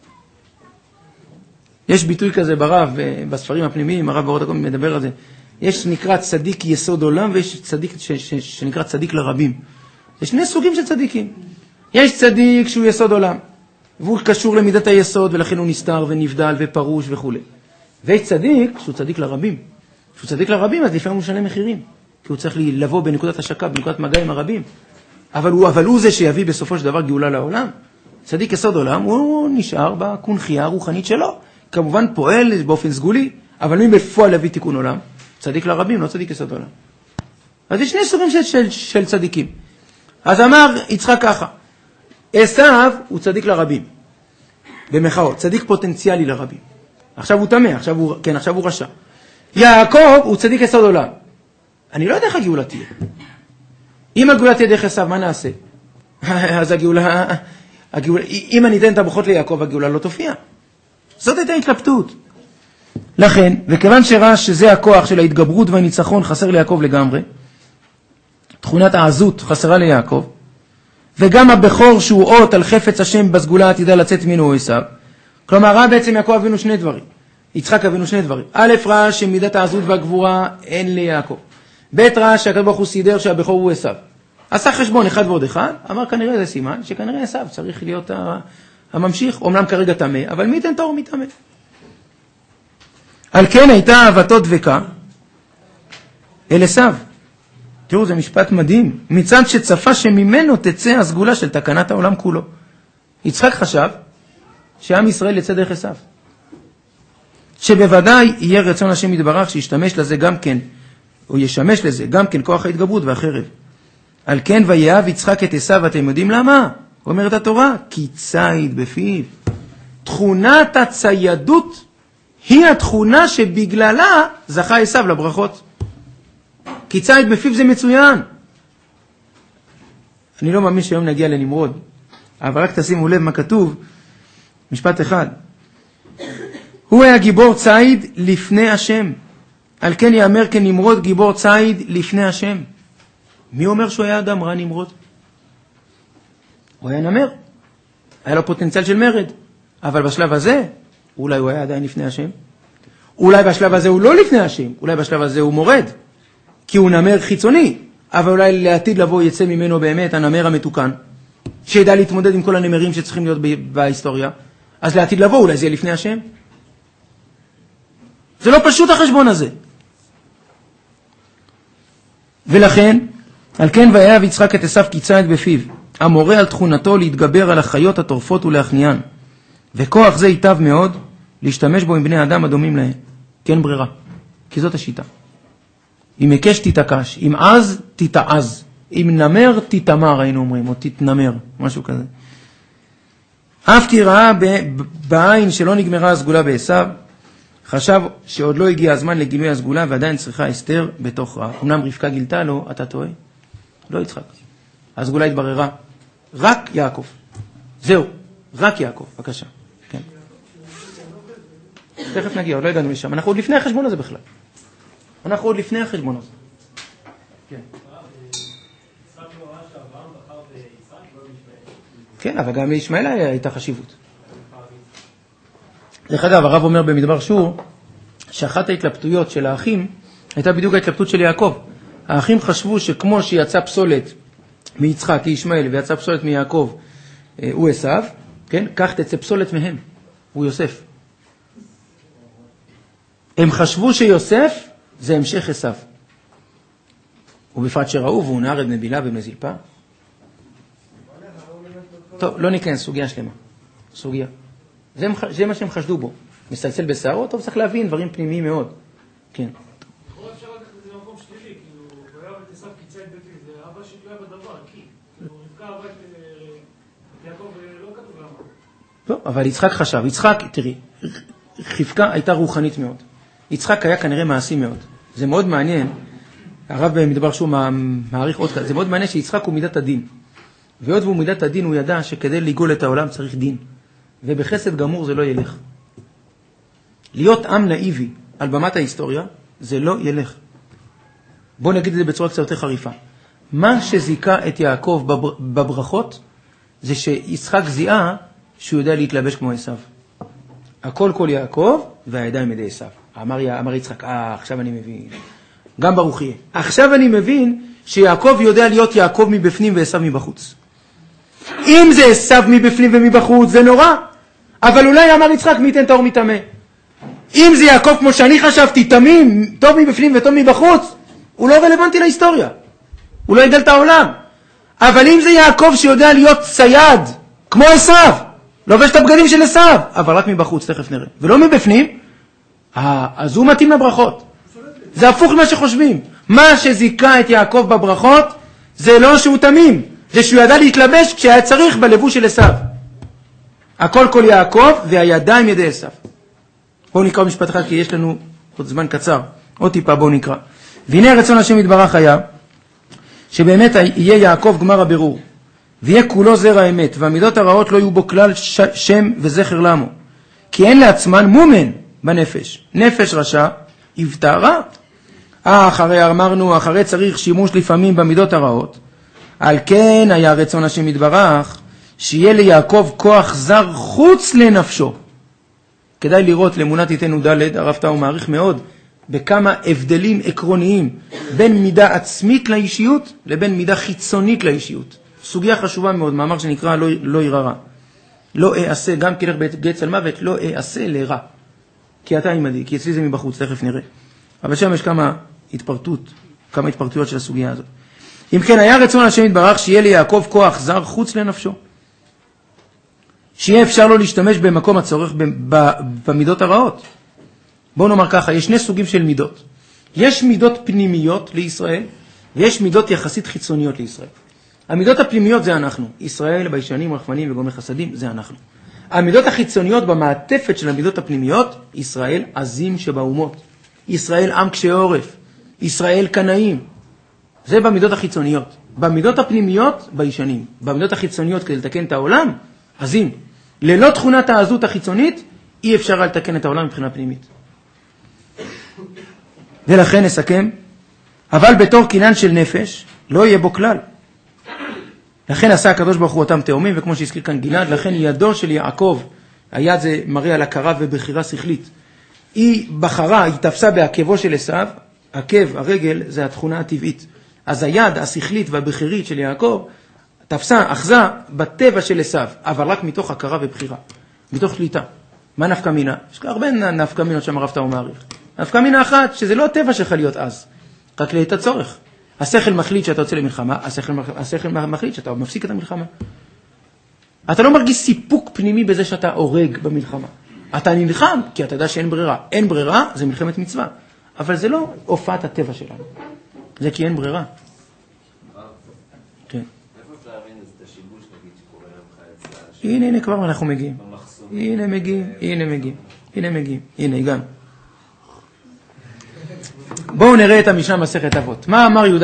Speaker 1: יש ביטוי כזה ברב, בספרים הפנימיים, הרב באורות הקודמים מדבר על זה. יש נקרא צדיק יסוד עולם, ויש צדיק שנקרא צדיק לרבים. יש שני סוגים של צדיקים. יש צדיק שהוא יסוד עולם, והוא קשור למידת היסוד, ולכן הוא נסתר ונבדל ופרוש וכו'. ויש צדיק שהוא צדיק לרבים. כשהוא צדיק לרבים, אז לפעמים הוא משלם מחירים, כי הוא צריך לבוא בנקודת השקה, בנקודת מגע עם הרבים. אבל הוא זה שיביא בסופו של דבר גאולה לעולם. צדיק יסוד עולם, הוא נשאר בקונחייה הרוחנית שלו. כמובן פועל באופן סגולי, אבל מי בפועל להביא תיקון עולם? צדיק לרבים, לא צדיק יסוד עולם. אז יש שני סוגים של צדיקים. אז אמר יצחק ככה, עשיו הוא צדיק לרבים, במחאות, צדיק פוטנציאלי לרבים. עכשיו הוא תמה, עכשיו הוא רשע. יעקב הוא צדיק יסוד עולם. אני לא יודע איך הגאולה תהיה. אם הגאולה תהיה דרך עשיו, מה נעשה? אז הגאולה, אם אני אתן את הברכות ליעקב, הגאולה לא תופיע. זאת הייתה התלבטות. לכן, וכיוון שראה שזה הכוח של ההתגברות והניצחון חסר ליעקב לגמרי, תכונת העזות חסרה ליעקב, וגם הבכור שהוא אות על חפץ השם בסגולה עתידה לצאת ממנו הוא עשיו. כלומר, ראה בעצם יעקב אבינו שני דברים. יצחק אבינו שני דברים. א', ראה שמידת העזות והגבורה אין ליעקב. ב', ראה שהקדוש ברוך הוא סידר שהבכור הוא עשיו. עשה חשבון אחד ועוד אחד, אמר כנראה זה סימן שכנראה עשיו צריך להיות הממשיך, אומנם כרגע תמה, אבל מי ייתן תור מתאמה. על כן הייתה אהבתו דבקה אל עשיו. תראו, זה משפט מדהים. מצד שצפה שממנו תצא הסגולה של תקנת העולם כולו. יצחק חשב שעם ישראל יצא דרך עשיו. שבוודאי יהיה רצון השם יתברך שישתמש לזה גם כן, או ישמש לזה גם כן כוח ההתגברות והחרב. על כן ויאהב יצחק את עשיו, אתם יודעים למה? אומרת התורה, כי ציד בפיו. תכונת הציידות היא התכונה שבגללה זכה עשיו לברכות. כי ציד בפיו זה מצוין. אני לא מאמין שהיום נגיע לנמרוד, אבל רק תשימו לב מה כתוב, משפט אחד. הוא היה גיבור ציד לפני השם. על כן יאמר כנמרוד גיבור ציד לפני השם. מי אומר שהוא היה אדם רע נמרוד? הוא היה נמר. היה לו פוטנציאל של מרד. אבל בשלב הזה, אולי הוא היה עדיין לפני השם. אולי בשלב הזה הוא לא לפני השם. אולי בשלב הזה הוא מורד. כי הוא נמר חיצוני. אבל אולי לעתיד לבוא יצא ממנו באמת הנמר המתוקן. שידע להתמודד עם כל הנמרים שצריכים להיות בהיסטוריה. אז לעתיד לבוא אולי זה יהיה לפני השם. זה לא פשוט החשבון הזה. ולכן, על כן ויאהב יצחק את עשיו כי ציד בפיו, המורה על תכונתו להתגבר על החיות הטורפות ולהכניען. וכוח זה ייטב מאוד להשתמש בו עם בני אדם הדומים להם. כן ברירה, כי זאת השיטה. אם הקש תתעקש, אם עז תתעז, אם נמר תתמר, היינו אומרים, או תתנמר, משהו כזה. אף כי ראה בעין שלא נגמרה הסגולה בעשיו, חשב שעוד לא הגיע הזמן לגילוי הסגולה ועדיין צריכה אסתר בתוך רע. אמנם רבקה גילתה לו, אתה טועה? לא יצחק. הסגולה התבררה. רק יעקב. זהו, רק יעקב. בבקשה. כן. תכף נגיע, עוד לא הגענו לשם. אנחנו עוד לפני החשבון הזה בכלל. אנחנו עוד לפני החשבון הזה. כן. כן, אבל גם לישמעאל הייתה חשיבות. דרך אגב, הרב אומר במדבר שור, שאחת ההתלבטויות של האחים הייתה בדיוק ההתלבטות של יעקב. האחים חשבו שכמו שיצא פסולת מיצחק ישמעאל ויצא פסולת מיעקב הוא עשיו, כן? כך תצא פסולת מהם, הוא יוסף. הם חשבו שיוסף זה המשך עשיו. ובפרט שראו והוא נער את נבילה במזילפה. טוב, לא ניכנס, סוגיה שלמה. סוגיה. זה מה שהם חשדו בו. מסלסל בשערות, טוב, צריך להבין דברים פנימיים מאוד. כן.
Speaker 2: יכול אפשר לקחת את זה למקום שלילי, כאילו, ויאהב את עשיו כי ציד בפיו, זה אבא שתלויה בדבר, כי רבקה אהבה את יעקב לא כתוב למה.
Speaker 1: לא, אבל יצחק חשב. יצחק, תראי, רבקה הייתה רוחנית מאוד. יצחק היה כנראה מעשי מאוד. זה מאוד מעניין. הרב במדבר שהוא מעריך עוד כזה. זה מאוד מעניין שיצחק הוא מידת הדין. ועוד והוא מידת הדין הוא ידע שכדי לגאול את העולם צריך דין. ובחסד גמור זה לא ילך. להיות עם נאיבי על במת ההיסטוריה, זה לא ילך. בואו נגיד את זה בצורה קצת יותר חריפה. מה שזיקה את יעקב בברכות, זה שיצחק זיהה שהוא יודע להתלבש כמו עשיו. הכל כל יעקב והידיים ידי עשיו. אמר יצחק, עכשיו אני מבין. גם ברוך יהיה. עכשיו אני מבין שיעקב יודע להיות יעקב מבפנים ועשיו מבחוץ. אם זה עשיו מבפנים ומבחוץ, זה נורא. אבל אולי אמר יצחק, מי ייתן טהור מטמא. אם זה יעקב כמו שאני חשבתי, תמים, טוב מבפנים וטוב מבחוץ, הוא לא רלוונטי להיסטוריה. הוא לא יגדל את העולם. אבל אם זה יעקב שיודע להיות צייד, כמו עשיו, לובש את הבגדים של עשיו, אבל רק מבחוץ, תכף נראה. ולא מבפנים, אז הוא מתאים לברכות. זה הפוך למה שחושבים. מה שזיקה את יעקב בברכות, זה לא שהוא תמים, זה שהוא ידע להתלבש כשהיה צריך בלבוש של עשיו. הכל כל יעקב והידיים ידי עשיו. בואו נקרא משפט אחד כי יש לנו עוד זמן קצר. עוד טיפה בואו נקרא. והנה רצון השם יתברך היה, שבאמת יהיה יעקב גמר הבירור, ויהיה כולו זרע האמת, והמידות הרעות לא יהיו בו כלל שם וזכר למו. כי אין לעצמן מומן בנפש. נפש רשע, יבטא רע. אחרי אמרנו, אחרי צריך שימוש לפעמים במידות הרעות. על כן היה רצון השם יתברך, שיהיה ליעקב כוח זר חוץ לנפשו. כדאי לראות לאמונה תיתנו ד', הרב טאו מעריך מאוד, בכמה הבדלים עקרוניים בין מידה עצמית לאישיות לבין מידה חיצונית לאישיות. סוגיה חשובה מאוד, מאמר שנקרא לא ירא. לא אעשה, גם כלך בגץ על מוות, לא אעשה לרע. כי אתה עמדי, כי אצלי זה מבחוץ, תכף נראה. אבל שם יש כמה התפרטויות של הסוגיה הזאת. אם כן, היה רצון השם יתברך שיהיה ליעקב כוח זר חוץ לנפשו. שיהיה אפשר לו להשתמש במקום הצורך במידות הרעות. בואו נאמר ככה, יש שני סוגים של מידות. יש מידות פנימיות לישראל, ויש מידות יחסית חיצוניות לישראל. המידות הפנימיות זה אנחנו. ישראל, ביישנים, רחמנים וגומי חסדים, זה אנחנו. המידות החיצוניות במעטפת של המידות הפנימיות, ישראל עזים שבאומות. ישראל עם קשה עורף. ישראל קנאים. זה במידות החיצוניות. במידות הפנימיות, ביישנים. במידות החיצוניות כדי לתקן את העולם, עזים. ללא תכונת העזות החיצונית, אי אפשר לתקן את העולם מבחינה פנימית. ולכן נסכם, אבל בתור קינן של נפש, לא יהיה בו כלל. לכן עשה הקדוש ברוך הוא אותם תאומים, וכמו שהזכיר כאן גלעד, לכן ידו של יעקב, היד זה מראה על הכרה ובחירה שכלית. היא בחרה, היא תפסה בעקבו של עשיו, עקב, הרגל, זה התכונה הטבעית. אז היד השכלית והבחירית של יעקב, תפסה, אחזה בטבע של עשיו, אבל רק מתוך הכרה ובחירה, מתוך שליטה. מה נפקא מינה? יש הרבה נפקא מינות שם הרב טאו מעריך. נפקא מינה אחת, שזה לא הטבע שלך להיות אז, רק לעת הצורך. השכל מחליט שאתה יוצא למלחמה, השכל מחליט שאתה מפסיק את המלחמה. אתה לא מרגיש סיפוק פנימי בזה שאתה הורג במלחמה. אתה נלחם, כי אתה יודע שאין ברירה. אין ברירה, זה מלחמת מצווה. אבל זה לא הופעת הטבע שלנו. זה כי אין ברירה. כן.
Speaker 3: איפה אפשר להבין את השיבוש, נגיד, שקורה למך אצלה?
Speaker 1: הנה, כבר אנחנו מגיעים. הנה, הגענו. בואו נראה את המשנה מסכת אבות. מה אמר יהודה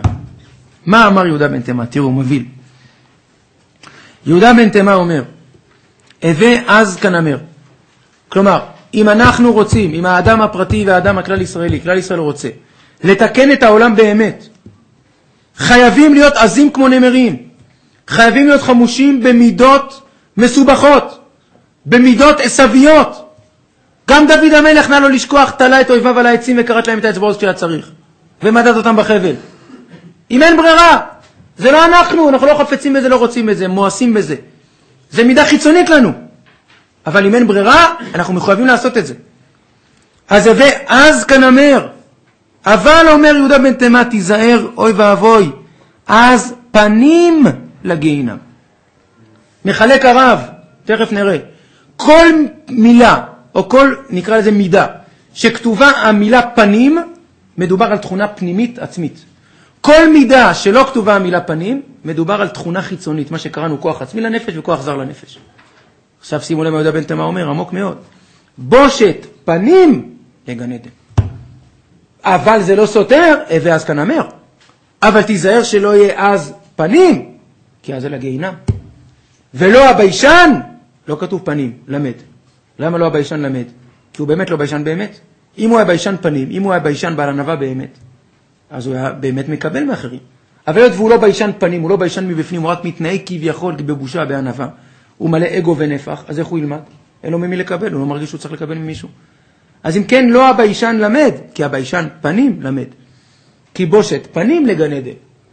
Speaker 1: בן תימה? תראו, מוביל. יהודה בן תימה אומר, הווה אז כנמר. כלומר, אם אנחנו רוצים, אם האדם הפרטי והאדם הכלל ישראלי, כלל ישראל רוצה, לתקן את העולם באמת, חייבים להיות עזים כמו נמרים, חייבים להיות חמושים במידות מסובכות, במידות עשוויות. גם דוד המלך נא לו לשכוח, תלה את אויביו על העצים וקראת להם את האצבעות כשהיה צריך, ומדד אותם בחבל. אם אין ברירה, זה לא אנחנו לא חפצים בזה, לא רוצים בזה, מואסים בזה. זה מידה חיצונית לנו. אבל אם אין ברירה, אנחנו מחויבים לעשות את זה. אז הווה אז כנמר. אבל אומר יהודה בן תימה, תיזהר, אוי ואבוי, אז פנים לגיהינום. מחלק הרב, תכף נראה. כל מילה, או כל, נקרא לזה מידה, שכתובה המילה פנים, מדובר על תכונה פנימית עצמית. כל מידה שלא כתובה המילה פנים, מדובר על תכונה חיצונית, מה שקראנו כוח עצמי לנפש וכוח זר לנפש. עכשיו שימו למה יהודה בן תימה אומר, עמוק מאוד. בושת פנים לגן עדן. אבל זה לא סותר, הווה אז כנמר. אבל תיזהר שלא יהיה אז פנים, כי אז זה לגיהינום. ולא הביישן, לא כתוב פנים, למד. למה לא הביישן למד? כי הוא באמת לא ביישן באמת. אם הוא היה ביישן פנים, אם הוא היה ביישן בעל ענווה באמת, אז הוא היה באמת מקבל מאחרים. אבל היות והוא לא ביישן פנים, הוא לא ביישן מבפנים, הוא רק מתנהג כביכול בבושה, בענווה. הוא מלא אגו ונפח, אז איך הוא ילמד? אין לו ממי לקבל, הוא לא מרגיש שהוא צריך לקבל ממישהו. אז אם כן, לא הביישן למד, כי הביישן פנים למד. כי בושת פנים לגן עדן.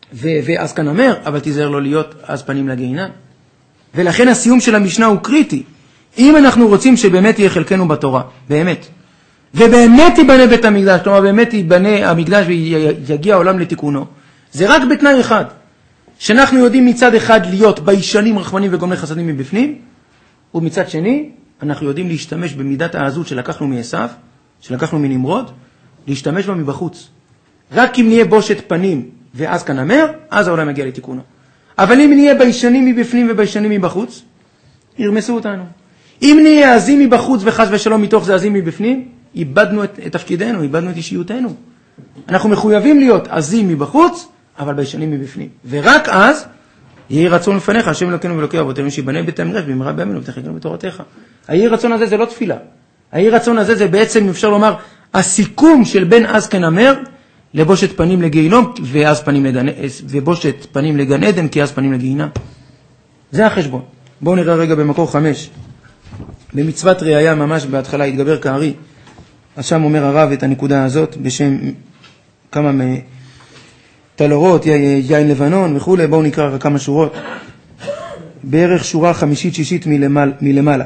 Speaker 1: ואז כאן אומר, אבל תיזהר לא להיות אז פנים לגיהינום. ולכן הסיום של המשנה הוא קריטי. אם אנחנו רוצים שבאמת יהיה חלקנו בתורה, באמת, ובאמת ייבנה בית המקדש, כלומר באמת ייבנה המקדש ויגיע העולם לתיקונו, זה רק בתנאי אחד, שאנחנו יודעים מצד אחד להיות ביישנים, רחמנים וגומלי חסדים מבפנים, ומצד שני, אנחנו יודעים להשתמש במידת העזות שלקחנו מעשיו, שלקחנו מנמרוד, להשתמש בה מבחוץ. רק אם נהיה בושת פנים ואז כאן אמר, אז העולם יגיע לתיקונו. אבל אם נהיה ביישנים מבפנים וביישנים מבחוץ, ירמסו אותנו. אם נהיה עזים מבחוץ וחס ושלום מתוך זה עזים מבפנים, איבדנו את תפקידנו, איבדנו את אישיותנו. אנחנו מחויבים להיות עזים מבחוץ, אבל ביישנים מבפנים. ורק אז יהי רצון לפניך, השם אלוקינו ואלוקי אבותינו, שיבנה בית המקדש במהרה בימינו ותחזקנו בתורתך. היהי רצון הזה זה לא תפילה. היהי רצון הזה זה בעצם, אפשר לומר, הסיכום של בין אז כן אמר, לבושת פנים לגיהינום, ובושת פנים לגן עדן, כי אז פנים לגיהינום. זה החשבון. בואו נראה רגע במקור 5. במצוות ראיה ממש בהתחלה התגבר כארי. אז שם אומר הרב את הנקודה הזאת בשם כמה תלורות, יין לבנון וכו'. בואו נקרא רק כמה שורות. בערך שורה 5-6 מלמעלה.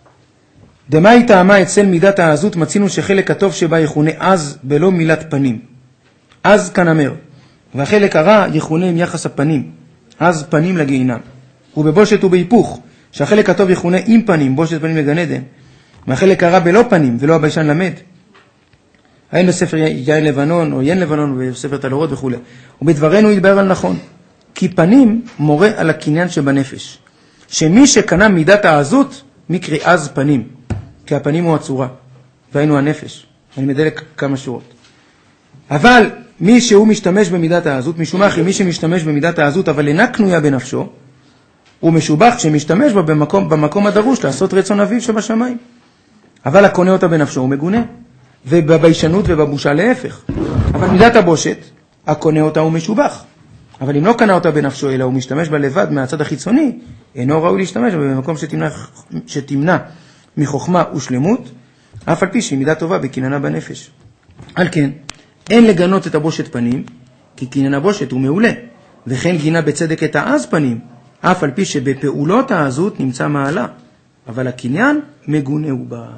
Speaker 1: דמאי טעמה אצל מידת העזות מצינו שחלק הטוב שבה יכונה אז בלא מילת פנים. אז כאן אמר. והחלק הרע יכונה עם יחס הפנים. אז פנים לגיהינום. ובבושת ובהיפוך. שהחלק הטוב יכונה עם פנים, בושת פנים לגן עדן. והחלק הרע בלא פנים ולא הביישן למד. אין בספר יין לבנון או ין לבנון ובספר תלורות וכו'. ובדברנו יתבהר על נכון. כי פנים מורה על הקניין שבנפש. שמי שקנה מידת העזות מקרי אז פנים. כי הפנים הוא הצורה. והיינו הנפש. אני מדלק כמה שורות. אבל מי שהוא משתמש במידת העזות, משום אחי מי שמשתמש במידת העזות אבל אינה קנויה בנפשו, הוא משובח שמשתמש בה במקום הדרוש לעשות רצון אביו שבשמיים. אבל הקונה אותה בנפשו הוא מגונה. ובביישנות ובבושה להפך. אבל מידת הבושת, הקונה אותה הוא משובח. אבל אם לא קנה אותה בנפשו אלא הוא משתמש בה לבד מהצד החיצוני, אינו ראוי להשתמש בה במקום שתמנע מחוכמה ושלמות, אף על פי שהיא מידה טובה בקננה בנפש. על כן, אין לגנות את הבושת פנים, כי קנן הבושת הוא מעולה, וכן גינה בצדק את העז פנים, אף על פי שבפעולות העזות נמצא מעלה, אבל הקניין מגונה הוא בה.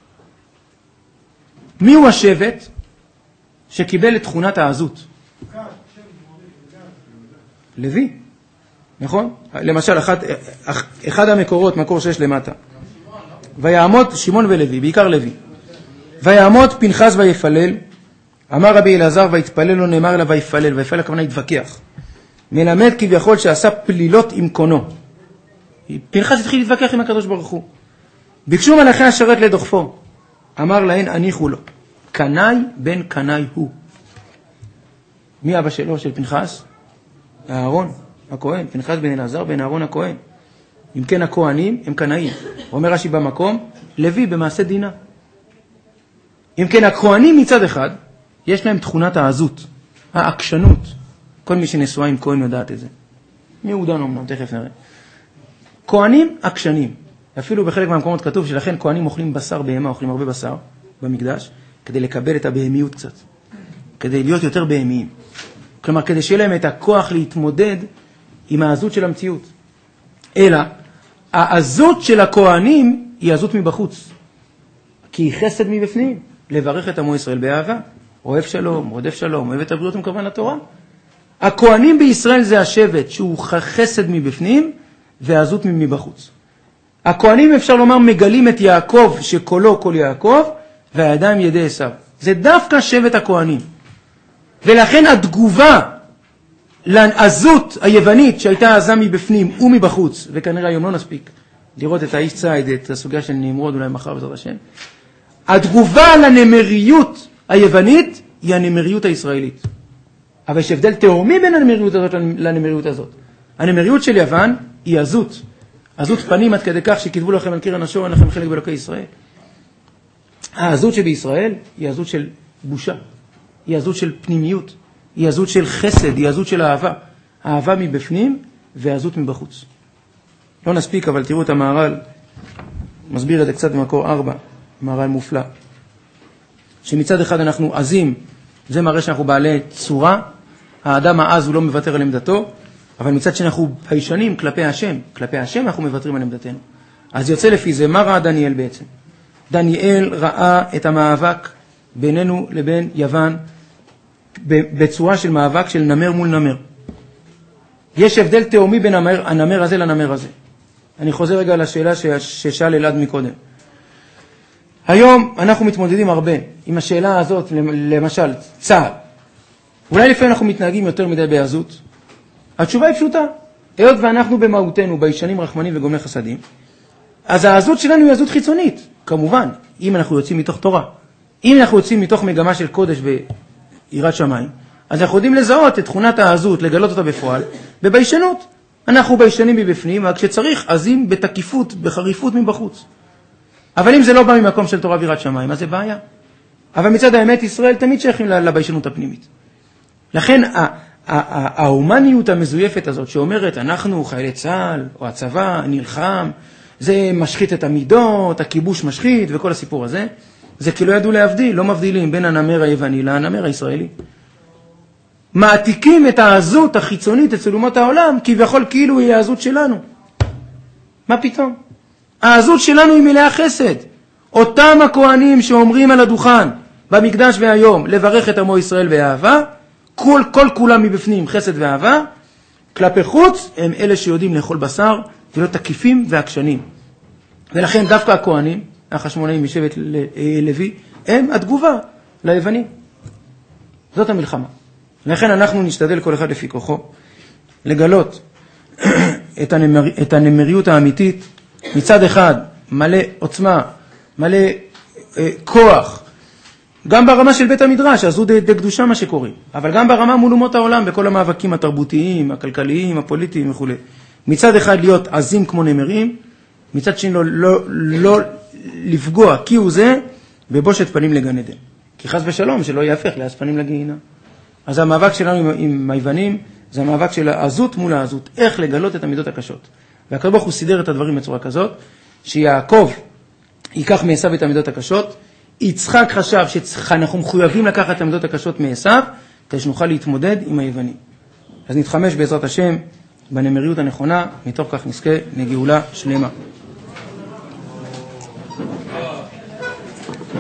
Speaker 1: מי הוא השבט שקיבל את תכונת העזות? לוי, נכון? למשל, אחד המקורות, מקור 6 למטה. ויעמוד שמעון ולוי, בעיקר לוי. ויעמוד פנחס ויפלל, אמר רבי אלעזר ויתפלל לו, נאמר אליו ויפלל, ויפלל הכוונה התווכח. מלמד כביכול שעשה פלילות עם קונו. פנחס התחיל להתווכח עם הקדוש ברוך הוא. ביקשו מלאכי השרת לדוחפו. אמר להן הניחו לו. קנאי בן קנאי הוא. מי אבא שלו של פנחס? אהרון הכהן. פנחס בן אלעזר בן אהרון הכהן. אם כן הכהנים הם קנאים. אומר רש"י במקום, לוי במעשה דינה. אם כן הכהנים מצד אחד, יש להם תכונת העזות, העקשנות. כל מי שנשואה עם כהן יודעת את זה. מיהודן אומנם, תכף נראה. כהנים עקשנים. אפילו בחלק מהמקומות כתוב שלכן כהנים אוכלים בשר בהמה, אוכלים הרבה בשר במקדש, כדי לקבל את הבהמיות קצת. כדי להיות יותר בהמיים. כלומר, כדי שיהיה להם את הכוח להתמודד עם העזות של המציאות. אלא, העזות של הכהנים היא עזות מבחוץ. כי היא חסד מבפנים. לברך את עמו ישראל באהבה. אוהב שלום, רודף שלום, אוהב את הבריאות ומכוון לתורה. הכהנים בישראל זה השבט שהוא חסד מבפנים והעזות מבחוץ. הכהנים אפשר לומר מגלים את יעקב שקולו קול יעקב והידיים ידי עשיו. זה דווקא שבט הכהנים. ולכן התגובה לעזות היוונית שהייתה עזה מבפנים ומבחוץ, וכנראה היום לא נספיק לראות את האיש צייד, את הסוגיה של נמרוד אולי מחר בעזרת השם, התגובה לנמריות היוונית היא הנמריות הישראלית. אבל יש הבדל תהומי בין הנמריות הזאת לנמריות הזאת. הנמריות של יוון היא עזות. עזות פנים עד כדי כך שכתבו לכם על קיר הנשור, אין לכם חלק באלוקי ישראל. העזות שבישראל היא עזות של בושה. היא עזות של פנימיות. היא עזות של חסד, היא עזות של אהבה. אהבה מבפנים ועזות מבחוץ. לא נספיק, אבל תראו את המהר"ל. מסביר את זה קצת במקור 4. מהר"ל מופלא. שמצד אחד אנחנו עזים, זה מראה שאנחנו בעלי צורה, האדם העז הוא לא מוותר על עמדתו, אבל מצד שני אנחנו ביישנים כלפי השם. כלפי השם אנחנו מוותרים על עמדתנו. אז יוצא לפי זה, מה ראה דניאל בעצם? דניאל ראה את המאבק בינינו לבין יוון בצורה של מאבק של נמר מול נמר. יש הבדל תאומי בין הנמר הזה לנמר הזה. אני חוזר רגע לשאלה ששאל אלעד מקודם. היום אנחנו מתמודדים הרבה עם השאלה הזאת, למשל, צה"ל. אולי לפעמים אנחנו מתנהגים יותר מדי בעזות. התשובה היא פשוטה. היות ואנחנו במהותנו, בישנים רחמנים וגומלי חסדים, אז העזות שלנו היא עזות חיצונית. כמובן, אם אנחנו יוצאים מתוך תורה, אם אנחנו יוצאים מתוך מגמה של קודש ויראת שמיים, אז אנחנו יודעים לזהות את תכונת העזות, לגלות אותה בפועל, בביישנות. אנחנו ביישנים מבפנים, רק כשצריך, עזים בתקיפות, בחריפות מבחוץ. אבל אם זה לא בא ממקום של תורה ויראת שמיים, אז זה בעיה. אבל מצד האמת, ישראל תמיד שייכים לביישנות הפנימית. לכן, ההומניות המזויפת הזאת, שאומרת, אנחנו חיילי צה"ל, או הצבא, נלחם, זה משחית את המידות, הכיבוש משחית, וכל הסיפור הזה, זה כאילו ידעו להבדיל, לא מבדילים בין הנמר היווני לנמר הישראלי. מעתיקים את העזות החיצונית אצל אומות העולם, כביכול כאילו היא העזות שלנו. מה פתאום? העזות שלנו היא מלאה חסד. אותם הכהנים שאומרים על הדוכן, במקדש והיום, לברך את עמו ישראל באהבה, כל כולם מבפנים חסד ואהבה, כלפי חוץ הם אלה שיודעים לאכול בשר, ולא תקיפים ועקשנים. ולכן דווקא הכהנים, החשמונאים משבט לוי, הם התגובה ליוונים. זאת המלחמה. לכן אנחנו נשתדל כל אחד לפי כוחו, לגלות את הנמריות האמיתית, מצד אחד מלא עוצמה, מלא כוח, גם ברמה של בית המדרש, אז הוא בקדושה מה שקוראים, אבל גם ברמה מול אומות העולם, בכל המאבקים התרבותיים, הכלכליים, הפוליטיים וכו'. מצד אחד להיות עזים כמו נמרים, מצד שני לא לפגוע כי הוא זה בבושת פנים לגן עדן. כי חס ושלום שלא יהפך לעז פנים לגיהינה. אז המאבק שלנו עם היוונים זה המאבק של העזות מול העזות, איך לגלות את המידות הקשות. והקדוש ברוך הוא סידר את הדברים בצורה כזאת, שיעקב ייקח מעשיו את המידות הקשות, יצחק חשב שאנחנו מחויבים לקחת את המידות הקשות מעשיו, כדי שנוכל להתמודד עם היוונים. אז נתחמש בעזרת השם בנמריות הנכונה, מתוך כך נזכה לגאולה שלמה.